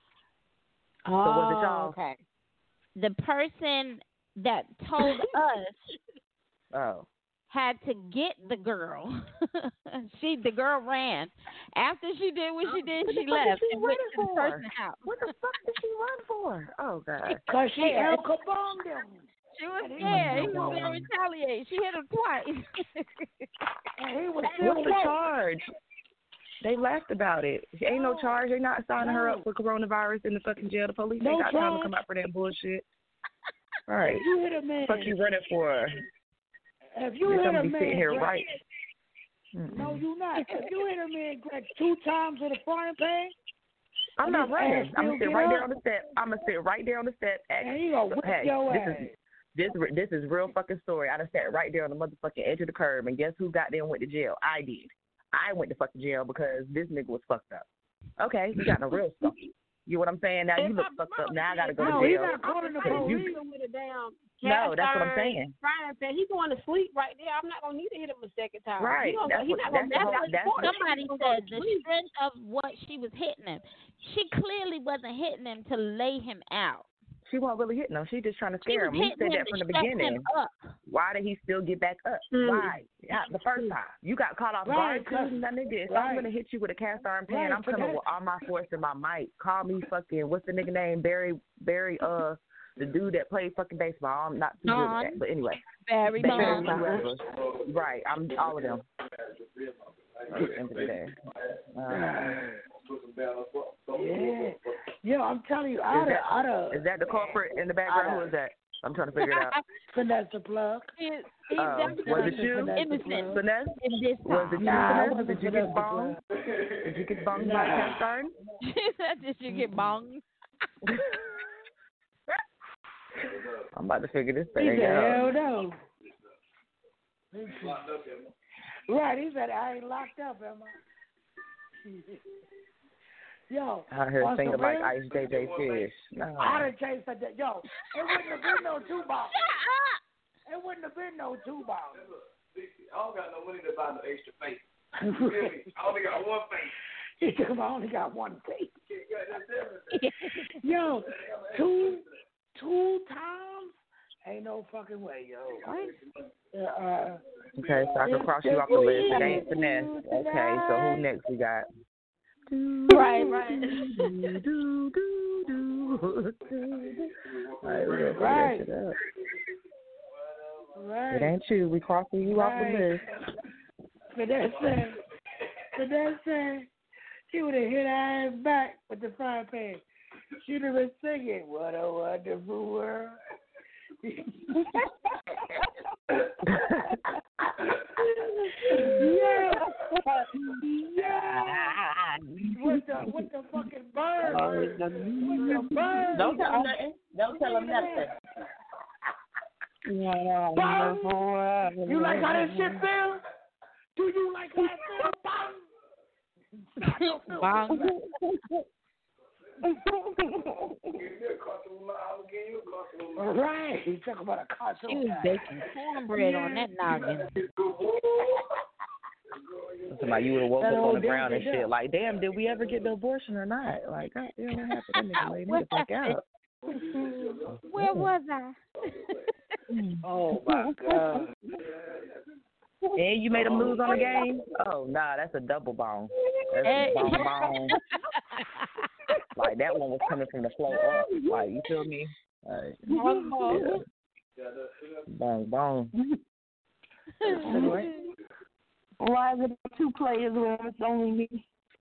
L: So was it y'all?
F: Okay. The person that told us
L: Oh.
F: had to get the girl. she, the girl ran. After she did what she did,
L: What
F: she
L: the fuck
F: left
L: did she
F: and went
L: run
F: to the
L: for?
F: person's house.
L: What the fuck did she run for? Oh, God.
I: Cause she
F: Yeah.
I: El Capone them.
F: She was
I: And he
F: scared. He
I: was
F: was
I: still
F: going to retaliate. She hit him twice.
I: And he was still
L: What's the
I: woke.
L: charge? They laughed about it. Ain't no charge. They're not signing her
I: No.
L: up for coronavirus in the fucking jail. The police
I: No
L: ain't got time
I: charge.
L: to come out for that bullshit. All right.
I: If you hit a man,
L: Fuck you running for?
I: if you
L: You're
I: hit
L: gonna
I: a
L: be
I: man,
L: sitting here
I: Greg-
L: right.
I: No, you not. If you hit a man, Greg, two times with a frying pan,
L: I'm
I: and
L: not
I: his
L: running.
I: ass
L: I'm
I: still
L: gonna sit
I: get
L: right
I: up,
L: there on the step. I'm gonna sit right there on the step. At,
I: and he gonna whip
L: hey,
I: your
L: this
I: ass.
L: is this this is real fucking story. I done sat right there on the motherfucking edge of the curb, and guess who got there and went to jail? I did. I went to fucking jail because this nigga was fucked up. Okay, we got no real stuff. You know what I'm saying? Now you look fucked up. Now I gotta go
I: No,
L: to
I: he
L: jail.
I: not calling the
L: Because you-
I: police.
R: With a damn
L: No, that's what I'm
R: cast
L: saying.
R: iron frying pan. He going to sleep right there. I'm not gonna need to hit him a second time.
L: Right.
R: He gonna,
L: That's
R: he
L: what-
R: not
L: that's
R: gonna
L: the
R: mess
L: whole-
R: out the
L: that's
R: court.
F: Somebody
R: He gonna go
F: said
R: to
F: the
R: sleep.
F: strength of what she was hitting him. She clearly wasn't hitting him to lay him out.
L: She wasn't really hitting him. She just trying to
F: She
L: scare
F: was
L: him. He
F: hitting
L: said
F: him
L: that from
F: to
L: the
F: shut him
L: beginning.
F: up.
L: Why did he still get back up?
F: Mm.
L: Why? Yeah, the first time. You got caught off
I: Right,
L: guard too.
I: cause-
L: Nothing did. So
I: right.
L: I'm gonna hit you with a cast iron pan.
I: Right,
L: I'm coming
I: cause
L: with all my force and my might. Call me fucking what's the nigga name? Barry Barry uh the dude that played fucking baseball. I'm not too good at that. But anyway.
F: Barry
L: Barry
F: Bonds.
L: whoever. Right. I'm all of them. At the end of the day. Uh,
I: Yeah. Yo, I'm telling you,
L: is,
I: out of,
L: that,
I: out of,
L: is that the culprit in the background? Who is that? I'm trying to figure it out.
I: Finesse the plug.
F: He- he
L: Uh,
F: definitely
L: was it you?
F: innocent
L: Finesse?
F: in this
L: Was it
F: time.
L: you,
I: Nah, it
L: Finesse?
I: wasn't
L: Did you
I: Finesse
L: get
I: the
L: bonged?
I: plug.
L: Did you get bonged by
I: Nah.
L: a cast iron?
F: She said, did you get bonged?
L: I'm about to figure this
I: He
L: thing
I: said,
L: out.
I: hell no. Right, he said, I ain't locked up, am I? Yo,
L: Out here
I: on
L: singing
I: some
L: like
I: real-
L: Ice J J Fish. No.
I: I done changed that. Yo, it wouldn't have been no two balls. It wouldn't have been no two balls.
A: I don't got no money to buy no extra face. You feel me? I only got one face.
I: He took I only got one tape. Yo, two two times? Ain't no fucking way, yo. Uh,
L: Okay, so I can cross you off the list. It ain't finesse. Okay, so who next we got?
R: Right, right.
L: All right, we're gonna
I: Right.
L: figure that shit out.
I: right.
L: It ain't you. We crossing you off the
I: Right.
L: list.
I: Vanessa, Vanessa, she would have hit her ass back with the frying pan. She'd have been singing, "What a Wonderful World." yeah. Yeah. With the with the fucking bird. With the bird.
L: Don't tell him nothing. Don't tell him nothing.
I: Bang. You like how this shit feels? Do you like how it feels? Bang. Right. He talk about a cartoon.
F: She was baking cornbread on that noggin.
L: Somebody you would have woke
I: That
L: up on
I: old
L: the ground and
I: damn
L: shit. Like, damn, did we ever get the abortion or not? Like, God damn, what happened? That nigga laid me the fuck out.
F: Where was I?
I: Oh my God.
L: And you made him lose on the game? Oh, nah, that's a double bone. That's a bone bone. Like, that one was coming from the floor up. Like, you feel me? Like, yeah. Bone bone.
K: Why is it two players when it's only me?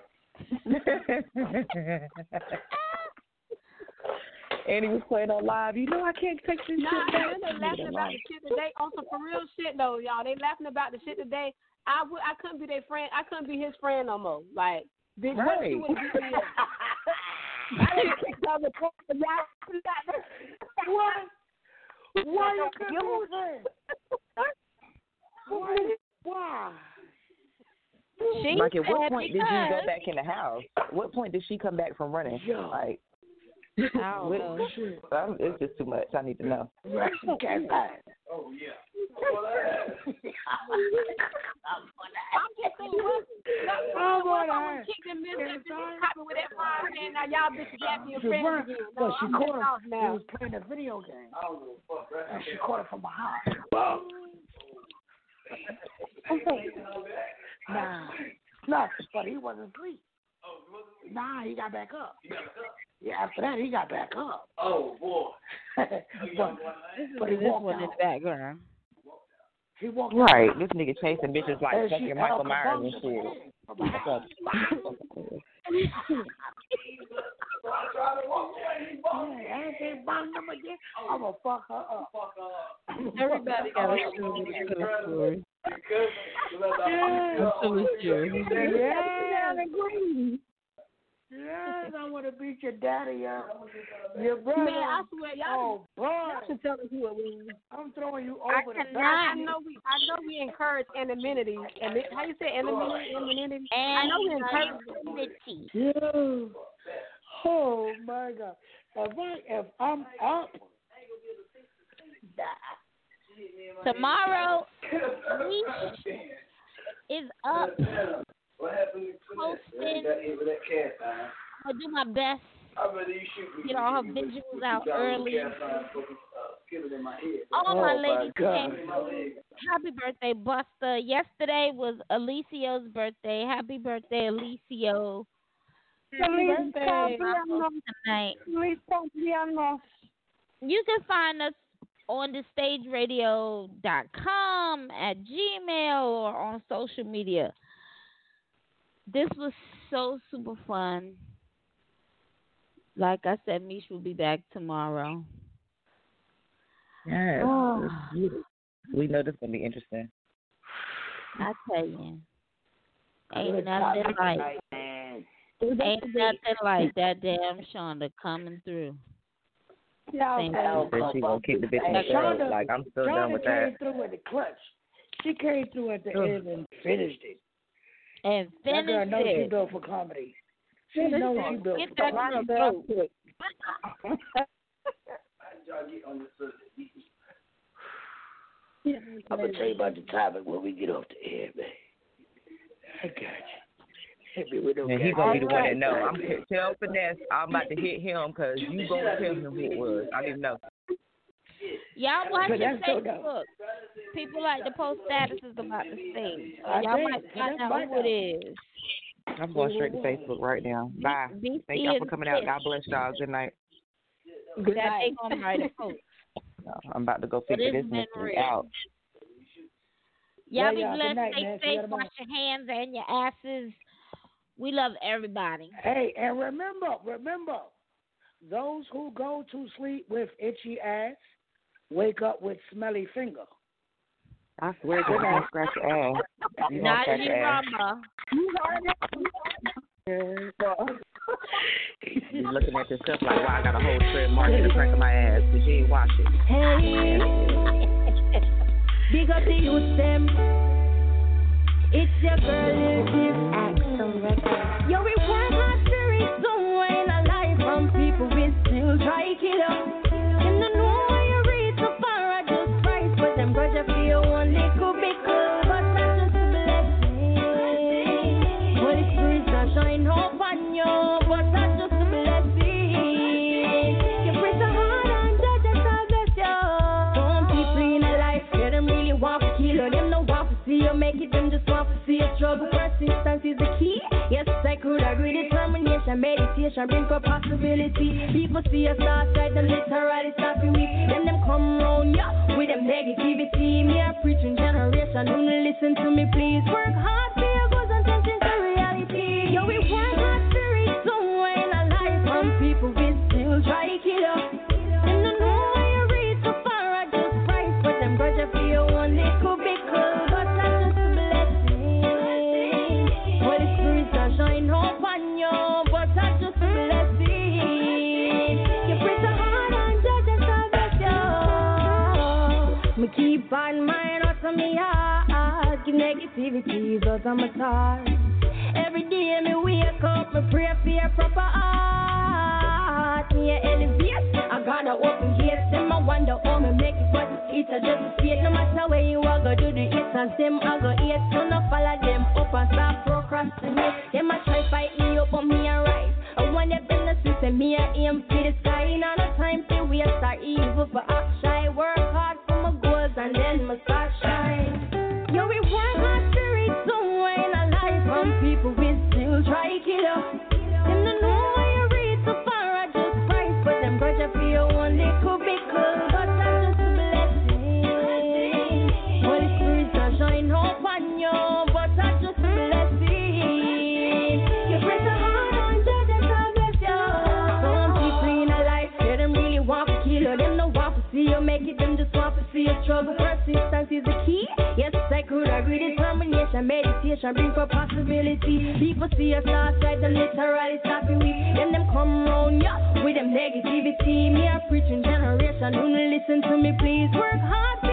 L: And he was playing on live. You know I can't take this
R: Nah,
L: shit back.
R: and they laughing about the shit today. On some for real shit though, y'all. They laughing about the shit today. I would, I couldn't be their friend. I couldn't be his friend no more. Like, bitch, what
L: Right.
R: you would do to me?
K: I didn't kick on the court, but y'all
I: What? Why you confusing? Why? Why?
F: She
L: Like, at what
F: said
L: point did you
F: because-
L: go back in the house? What point did she come back from running?
I: Yo.
L: Like,
F: I don't
L: what-
F: know.
L: I'm- it's just too much. I need to know.
I: Right.
C: Oh, yeah.
R: I'm just saying, what?
I: Oh,
R: What
I: boy,
R: if I would kick them Mississippi caught me with that frying pan? Now y'all bitches happy and friends
I: Javon,
R: again.
I: but
R: No,
I: she
R: I'm
I: caught
R: pissed
I: him.
R: off
I: He
R: now.
I: was playing a video game,
C: I don't give a fuck, right?
I: and she caught him from behind. Nah, nah, but he wasn't asleep. Nah, he got back up. Yeah, after that, he got back up.
C: Oh, boy.
I: but,
F: This is
I: but he
F: this
I: walked
F: one in
I: out.
F: the background.
I: He walked
L: Right.
I: out.
L: This nigga chasing bitches like
I: And she
L: fucking Michael
I: Al
L: Myers and
I: Capone
L: shit.
I: from behind. Yeah, I can't bang them again. I'm gonna fuck her up.
F: Everybody got a story to tell a story.
I: Yeah.
F: Until it's yours.
I: Yeah. Yes, I want to beat your daddy up. Your brother.
R: Man, I swear, y'all,
I: Oh, boy.
R: y'all should tell us who it was.
I: I'm throwing you
R: I
I: over the
R: cannot.
I: back.
R: I know we. I know we encourage anonymity. And it- how you say anonymity? Anonymity. I know we encourage.
F: Anonymity.
I: Yeah. Oh my God. If I if I'm up,
F: Tomorrow, we is up
C: What happened to
F: posting.
C: that hit with that cat sign?
F: I'll do my best.
C: I rather you shoot me.
F: Get all her visuals out early.
C: Cat sign fucking, uh, killing in my head.
F: All my
I: Oh, my
F: ladies
I: God.
F: came through. Happy birthday, Buster. Yesterday was Alicio's birthday. Happy birthday, Alicio. Happy birthday. Tonight. You can find us on the stage radio dot com, at Gmail, or on social media. This was so super fun. Like I said, Mish will be back tomorrow.
L: Yes.
F: Oh.
L: It's beautiful. We know this is going to be interesting.
F: I tell you, ain't
I: Good
F: nothing
I: topic
F: like
I: tonight, man.
F: ain't nothing like that damn Shonda coming through.
R: Y'all
F: Same
R: okay.
L: Said she going to keep the bitch in
I: Hey,
L: the club.
I: Shonda-
L: Like, I'm still done
I: Shonda
L: with
I: came
L: that.
I: through in the clutch. She came through at the
L: Ugh.
I: end and finished it.
F: And
I: That girl
F: finish
I: knows she
F: it.
I: built for comedy. She
F: Finish
I: knows
F: it.
I: she built
F: Get
I: for
F: that
I: comedy.
F: in her throat.
C: How did y'all get on this subject?
I: I'm gonna tell you about the topic when we get off the air, man. I got you. hit me with no
L: And he
I: gas.
L: gonna be the one
I: All
L: that know.
I: right.
L: I'm tell finesse. I'm about to hit him because you gonna tell him who it was. I didn't know.
F: Y'all watch
I: But
F: your
I: that's so dope.
F: Facebook. People like to post statuses about the stage. So
I: I
F: y'all
I: think,
F: might
I: and
F: find
I: that's
F: out
I: right
F: who it is.
L: I'm going straight to Facebook right now. Bye.
F: B-
L: Thank y'all for
F: BC
L: coming out.
F: is
L: God bless y'all. Good night.
I: Good
F: that
I: night.
F: they gonna write a post.
L: I'm about to go
F: But
L: figure
F: it's
L: this
F: been
L: mystery
F: real.
L: out.
F: Y'all
I: Well,
F: be
I: y'all, good
F: blessed.
I: night,
F: Stay
I: man.
F: safe.
I: Forget about-
F: Wash your hands and your asses. We love everybody.
I: Hey, and remember, remember, those who go to sleep with itchy ass wake up with smelly finger.
L: I swear to you, gonna scratch your ass. You gonna
F: Not
L: scratch
F: you,
L: your ass.
F: Mama.
L: You looking at this stuff like, wow, I got a whole tread mark in the crack of my ass because you ain't wash it.
E: Hey, big up the youth them. It's your girl, Liv Action Records. Yo, we want my spirit somewhere in our life from people we still try to kill up. In the know where you reach so far, I just price, but them grudge I feel one little bit cool, but that's just a blessing. Holy Spirit shall shine up on you, but that's just a blessing. You pray so hard and judge us all bless you. Some people in a life, yeah, them really want to kill you, them no want to see you make it, them just want to see you struggle. Persistence is the key. Yes, I could agree. Determination, meditation bring for possibility. People see us outside, them literally stopping me. Then them come round, yeah, with them negativity. Me a preaching generation, who no listen to me, please. Work hard for your goals and turn into reality. Yo, we want our spirit somewhere in our life from people we still try to kill up. Them no know where you reach so far, I just price, but them grudge I feel one little bit cool, but that's just a blessing. Holy Spirit shall shine up on you, but that's just a blessing. You pray so hard and judge us all bless you. Me keep on mind out of me heart, give negativity out of my thoughts. Every day me wake up, me pray for your proper heart. Me a elevate, I gotta open gates. Them I wonder how me make it, but it's a just a state. No matter where you are, go do the hits and them I go eat. So no follow them up and start procrastinate. Them a try fight me up, but me a rise. I want them to see say me a aim for the sky. Now no time to waste or evil for action. Work hard for my goals and then my start shine. Yo, we want our spirit somewhere in our life from people we still try to kill up. Them no know where you reach so far, I just price, but them grudge I feel one little bit cool, but that's just a blessing. Holy Spirit shall shine up on you, but that's just a blessing. You pray so hard and judge us all bless you. Some people in our life, yeah, them really want to kill you, them no want to see you make it, them just want to see you struggle. Persistence is the key. Yes, I could agree. Determination, meditation bring for possibility. People see us outside, them literally stopping we. Then them come round, yeah, with them negativity. Me a preaching generation, who no listen to me, please. Work hard